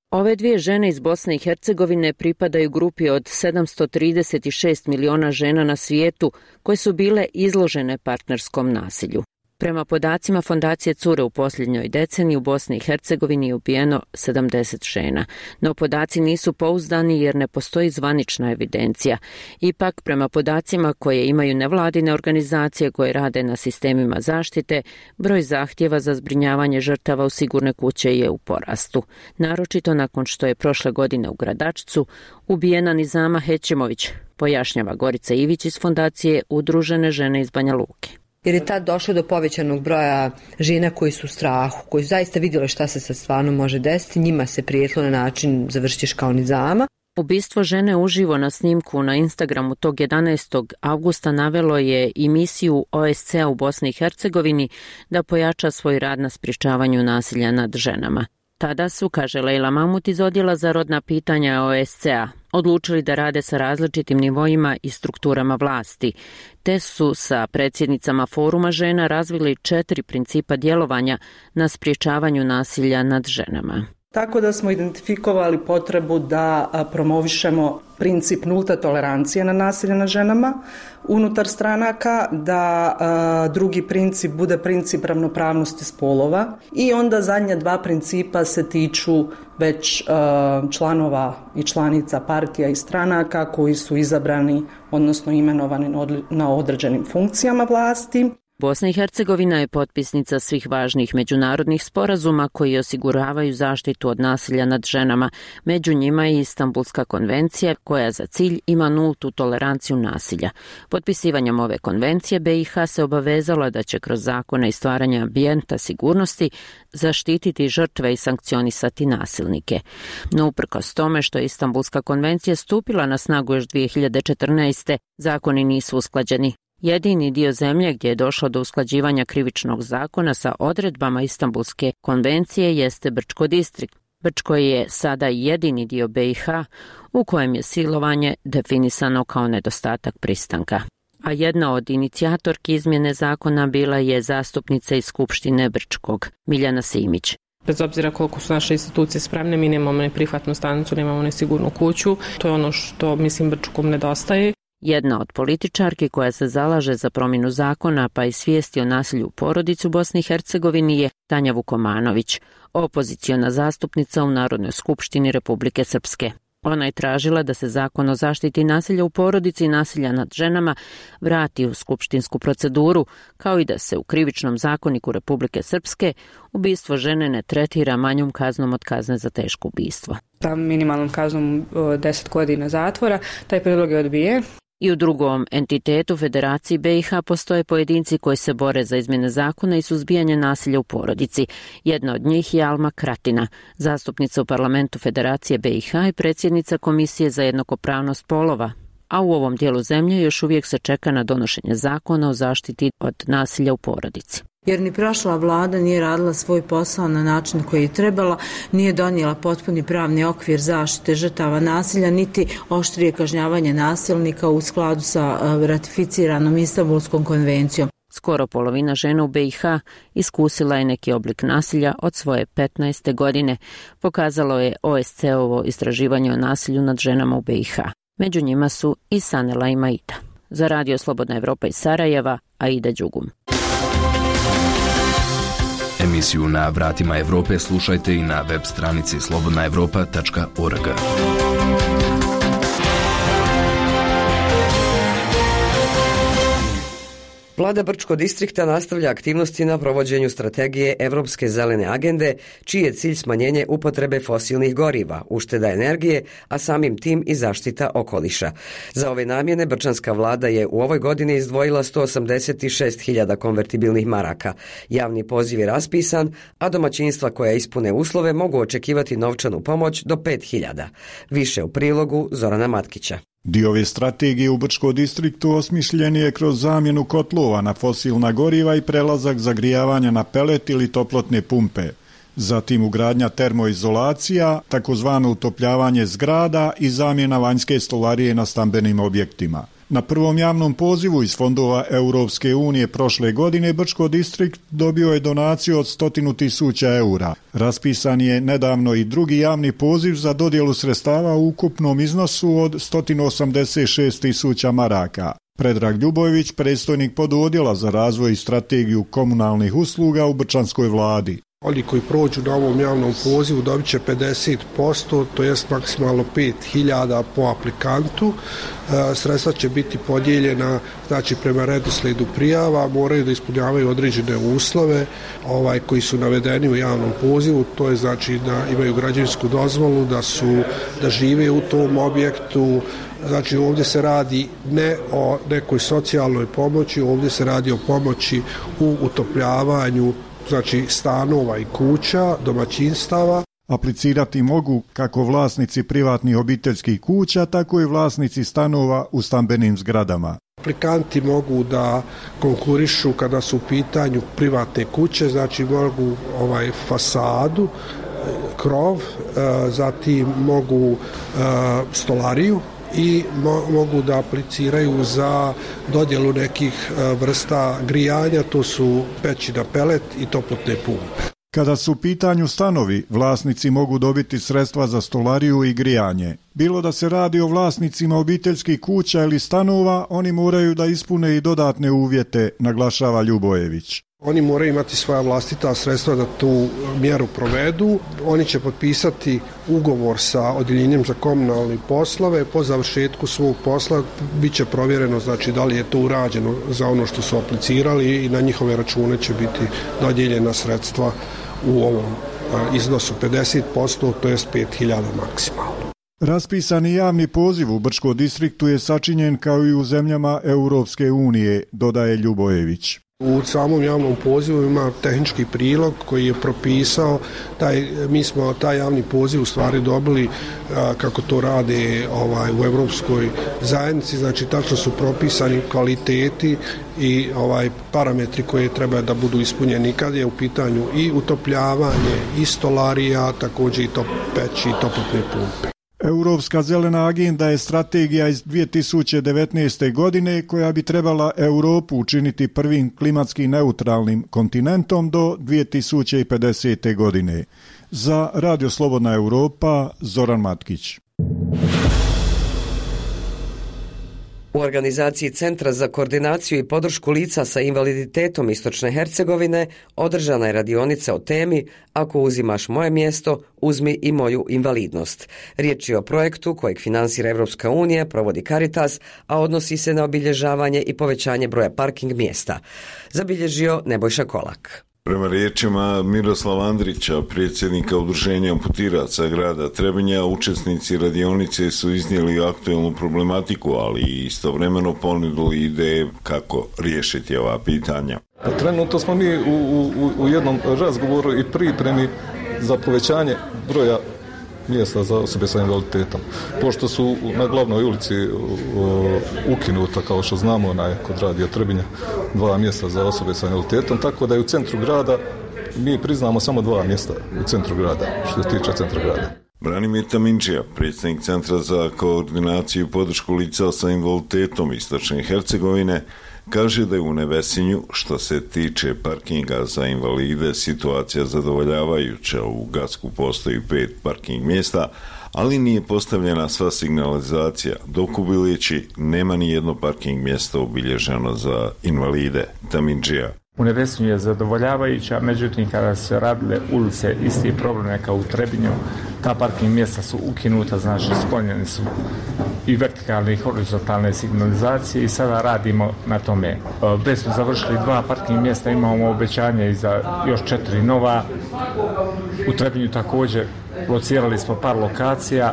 Ove dvije žene iz Bosne i Hercegovine pripadaju grupi od sedamsto trideset šest miliona žena na svijetu koje su bile izložene partnerskom nasilju. Prema podacima Fondacije Cure u posljednjoj deceniji u Bosni i Hercegovini je ubijeno sedamdeset žena, no podaci nisu pouzdani jer ne postoji zvanična evidencija. Ipak, prema podacima koje imaju nevladine organizacije koje rade na sistemima zaštite, broj zahtjeva za zbrinjavanje žrtava u sigurne kuće je u porastu. Naročito nakon što je prošle godine u Gradačcu ubijena Nizama Hećimović, pojašnjava Gorica Ivić iz Fondacije Udružene žene iz Banja Luke. Jer je tad došlo do povećanog broja žena koji su u strahu, koji su zaista vidjeli šta se sad stvarno može desiti, njima se prijetilo na način završiš kao Nizama. Ubistvo žene uživo na snimku na Instagramu tog jedanaestog avgusta navelo je i misiju O S C-a u Bosni i Hercegovini da pojača svoj rad na sprječavanju nasilja nad ženama. Tada su, kaže Lejla Mamut iz Odjela za rodna pitanja O S C-a, odlučili da rade sa različitim nivoima i strukturama vlasti, te su sa predsjednicama Foruma žena razvili četiri principa djelovanja na sprječavanju nasilja nad ženama. Tako da smo identifikovali potrebu da promovišemo princip nulte tolerancije na nasilje nad ženama unutar stranaka, da a, drugi princip bude princip ravnopravnosti spolova i onda zadnja dva principa se tiču već a, članova i članica partija i stranaka koji su izabrani, odnosno imenovani na određenim funkcijama vlasti. Bosna i Hercegovina je potpisnica svih važnih međunarodnih sporazuma koji osiguravaju zaštitu od nasilja nad ženama. Među njima je Istanbulska konvencija koja za cilj ima nultu toleranciju nasilja. Potpisivanjem ove konvencije B i H se obavezala da će kroz zakone i stvaranje ambijenta sigurnosti zaštititi žrtve i sankcionisati nasilnike. No uprkos tome što je Istanbulska konvencija stupila na snagu još dvije hiljade četrnaeste. zakoni nisu usklađeni. Jedini dio zemlje gdje je došlo do usklađivanja krivičnog zakona sa odredbama Istanbulske konvencije jeste Brčko distrikt. Brčko je sada jedini dio B i H u kojem je silovanje definisano kao nedostatak pristanka. A jedna od inicijatorki izmjene zakona bila je zastupnica iz Skupštine Brčkog, Miljana Simić. Bez obzira koliko su naše institucije spremne, mi nemamo ne prihvatnu stanicu, nemamo ne sigurnu kuću. To je ono što, mislim, Brčkom nedostaje. Jedna od političarki koja se zalaže za promjenu zakona pa i svijesti o nasilju u porodici u Bosni i Hercegovini je Tanja Vukomanović, opoziciona zastupnica u Narodnoj skupštini Republike Srpske. Ona je tražila da se zakon o zaštiti nasilja u porodici i nasilja nad ženama vrati u skupštinsku proceduru, kao i da se u krivičnom zakoniku Republike Srpske ubistvo žene ne tretira manjom kaznom od kazne za teško ubistvo. Tam minimalnom kaznom deset godina zatvora, taj prijedlog je odbijen. I u drugom entitetu Federaciji B i H postoje pojedinci koji se bore za izmjene zakona i suzbijanje nasilja u porodici. Jedna od njih je Alma Kratina, zastupnica u parlamentu Federacije B i H i predsjednica Komisije za jednakopravnost polova. A u ovom dijelu zemlje još uvijek se čeka na donošenje zakona o zaštiti od nasilja u porodici. Jer ni prošla vlada nije radila svoj posao na način koji je trebala, nije donijela potpuni pravni okvir zaštite žrtava nasilja, niti oštrije kažnjavanje nasilnika u skladu sa ratificiranom Istanbulskom konvencijom. Skoro polovina žena u B i H iskusila je neki oblik nasilja od svoje petnaeste godine, pokazalo je O S C-ovo istraživanje o nasilju nad ženama u B i H. Među njima su i Sanela i Maita. Za Radio Slobodna Evropa iz Sarajeva, Aida Đugum. Emisiju Na vratima Evrope slušajte i na web stranici slobodna evropa tačka org. Vlada Brčkog distrikta nastavlja aktivnosti na provođenju strategije Evropske zelene agende, čiji je cilj smanjenje upotrebe fosilnih goriva, ušteda energije, a samim tim i zaštita okoliša. Za ove namjene brčanska vlada je u ovoj godini izdvojila sto osamdeset šest hiljada konvertibilnih maraka. Javni poziv je raspisan, a domaćinstva koja ispune uslove mogu očekivati novčanu pomoć do pet hiljada. Više u prilogu Zorana Matkića. Dio ove strategije u Brčkom distriktu osmišljen je kroz zamjenu kotlova na fosilna goriva i prelazak zagrijavanja na pelet ili toplotne pumpe. Zatim ugradnja termoizolacija, takozvano utopljavanje zgrada i zamjena vanjske stolarije na stambenim objektima. Na prvom javnom pozivu iz fondova Europske unije prošle godine Brčko distrikt dobio je donaciju od stotinu tisuća eura. Raspisan je nedavno i drugi javni poziv za dodjelu sredstava u ukupnom iznosu od stotinu osamdeset šest tisuća maraka. Predrag Ljubojević, predstojnik pododjela za razvoj i strategiju komunalnih usluga u brčanskoj vladi. Oni koji prođu na ovom javnom pozivu dobit će pedeset posto, to jest maksimalno pet hiljada po aplikantu. Sredstva će biti podijeljena, znači prema redoslijedu prijava, moraju da ispunjavaju određene uslove ovaj, koji su navedeni u javnom pozivu, to je znači da imaju građevinsku dozvolu, da su da žive u tom objektu. Znači ovdje se radi ne o nekoj socijalnoj pomoći, ovdje se radi o pomoći u utopljavanju, znači stanova i kuća, domaćinstava. Aplicirati mogu kako vlasnici privatnih obiteljskih kuća, tako i vlasnici stanova u stambenim zgradama. Aplikanti mogu da konkurišu kada su u pitanju privatne kuće, znači mogu ovaj fasadu, krov, zatim mogu stolariju i mo- mogu da apliciraju za dodjelu nekih vrsta grijanja, to su peći na pelet i toplotne pumpe. Kada su u pitanju stanovi, vlasnici mogu dobiti sredstva za stolariju i grijanje. Bilo da se radi o vlasnicima obiteljskih kuća ili stanova, oni moraju da ispune i dodatne uvjete, naglašava Ljubojević. Oni moraju imati svoja vlastita sredstva da tu mjeru provedu. Oni će potpisati ugovor sa odjeljenjem za komunalne poslove. Po završetku svog posla bit će provjereno, znači da li je to urađeno za ono što su aplicirali i na njihove račune će biti dodijeljena sredstva u ovom iznosu pedeset posto, to je pet hiljada maksimalno. Raspisani javni poziv u Brčko distriktu je sačinjen kao i u zemljama Europske unije, dodaje Ljubojević. U samom javnom pozivu ima tehnički prilog koji je propisao, taj, mi smo taj javni poziv u stvari dobili a, kako to rade ovaj, u Europskoj zajednici, znači tačno su propisani kvaliteti i ovaj parametri koji treba da budu ispunjeni kad je u pitanju i utopljavanje, i stolarija, također i top peći i toplotne pumpe. Europska zelena agenda je strategija iz dvije tisuće devetnaeste. godine koja bi trebala Europu učiniti prvim klimatski neutralnim kontinentom do dvije tisuće pedesete. godine. Za Radio Slobodna Europa, Zoran Matkić. U organizaciji Centra za koordinaciju i podršku lica sa invaliditetom Istočne Hercegovine održana je radionica o temi Ako uzimaš moje mjesto, uzmi i moju invalidnost. Riječ je o projektu kojeg finansira Evropska unija, provodi Caritas, a odnosi se na obilježavanje i povećanje broja parking mjesta. Zabilježio Nebojša Kolak. Prema riječima Miroslava Andrića, predsjednika udruženja amputiraca grada Trebinja, učesnici radionice su iznijeli aktualnu problematiku, ali i istovremeno ponudili ideje kako riješiti ova pitanja. Trenutno smo mi u, u, u jednom razgovoru i pripremi za povećanje broja mjesta za osobe sa invaliditetom. Pošto su na glavnoj ulici ukinuta, kao što znamo, onaj kod radija Trebinja, dva mjesta za osobe sa invaliditetom, tako da je u centru grada mi priznamo samo dva mjesta u centru grada, što se tiče centra grada. Branimir Taminđija, predsjednik Centra za koordinaciju i podršku lica sa invaliditetom Istočne Hercegovine, kaže da je u Nevesinju, što se tiče parkinga za invalide, situacija zadovoljavajuća. U Gacku postoji pet parking mjesta, ali nije postavljena sva signalizacija, dok u Biljeći nema ni jedno parking mjesto obilježeno za invalide. Taminđija. U Nevesinju je zadovoljavajuća, međutim kada se radile ulice isti problem kao u Trebinju, ta parking mjesta su ukinuta, znači sklonjeni su i vertikalne i horizontalne signalizacije i sada radimo na tome. Već smo završili dva parking mjesta, imamo obećanje i za još četiri nova. U Trebinju također locirali smo par lokacija,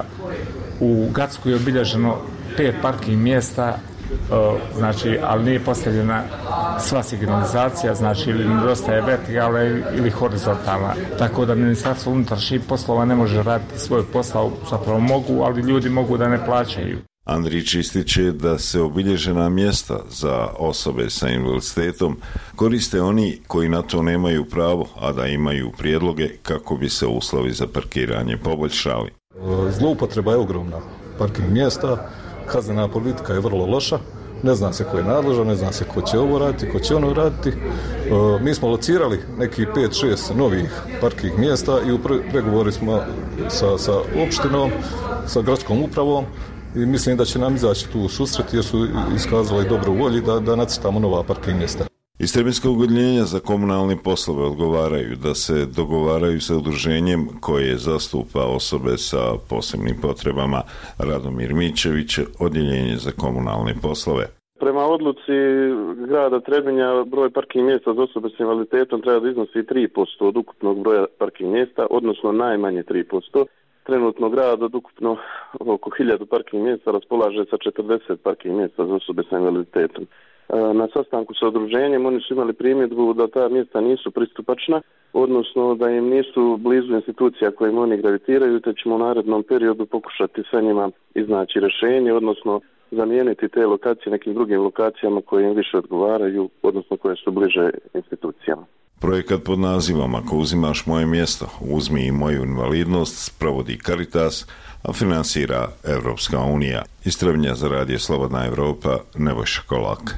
u Gacku je obilježeno pet parking mjesta, znači, ali nije postavljena sva signalizacija, znači ili nedostaje vertikalna ili horizontalna. Tako da Ministarstvo unutrašnjih poslova ne može raditi svoj posao, zapravo mogu, ali ljudi mogu da ne plaćaju. Andrić ističe da se obilježena mjesta za osobe sa invaliditetom koriste oni koji na to nemaju pravo, a da imaju prijedloge kako bi se uslovi za parkiranje poboljšali. Zloupotreba je ogromna parking mjesta, kaznena politika je vrlo loša, ne zna se ko je nadležan, ne zna se ko će ovo raditi, ko će ono raditi. Mi smo locirali neki pet šest novih parking mjesta i u pregovori smo sa, sa opštinom, sa gradskom upravom i mislim da će nam izaći tu u susret jer su iskazali dobru volju da, da nacrtamo nova parking mjesta. Iz Trebinskog odjeljenja za komunalne poslove odgovaraju da se dogovaraju sa udruženjem koje zastupa osobe sa posebnim potrebama. Radomir Mićević, odjeljenje za komunalne poslove. Prema odluci grada Trebinja broj parking mjesta za osobe s invaliditetom treba da iznosi tri posto od ukupnog broja parking mjesta, odnosno najmanje tri posto. Trenutno grad od ukupno oko hiljadu parking mjesta raspolaže sa četrdeset parking mjesta za osobe s invaliditetom. Na sastanku sa udruženjem oni su imali primjedbu da ta mjesta nisu pristupačna, odnosno da im nisu blizu institucija kojim oni gravitiraju, te ćemo u narednom periodu pokušati sa njima iznaći rješenje, odnosno zamijeniti te lokacije nekim drugim lokacijama koje im više odgovaraju, odnosno koje su bliže institucijama. Projekat pod nazivom Ako uzimaš moje mjesto, uzmi i moju invalidnost sprovodi Caritas, a finansira Evropska unija. Iz Trebinja za radio Slobodna Evropa, Nebojša Kolak.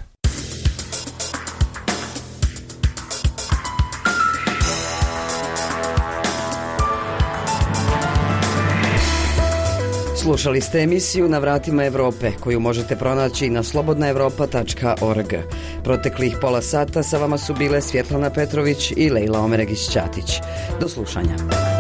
Slušali ste emisiju Na vratima Evrope, koju možete pronaći na slobodna evropa tačka org. Proteklih pola sata sa vama su bile Svjetlana Petrović i Lejla Omeregić-Ćatić. Do slušanja.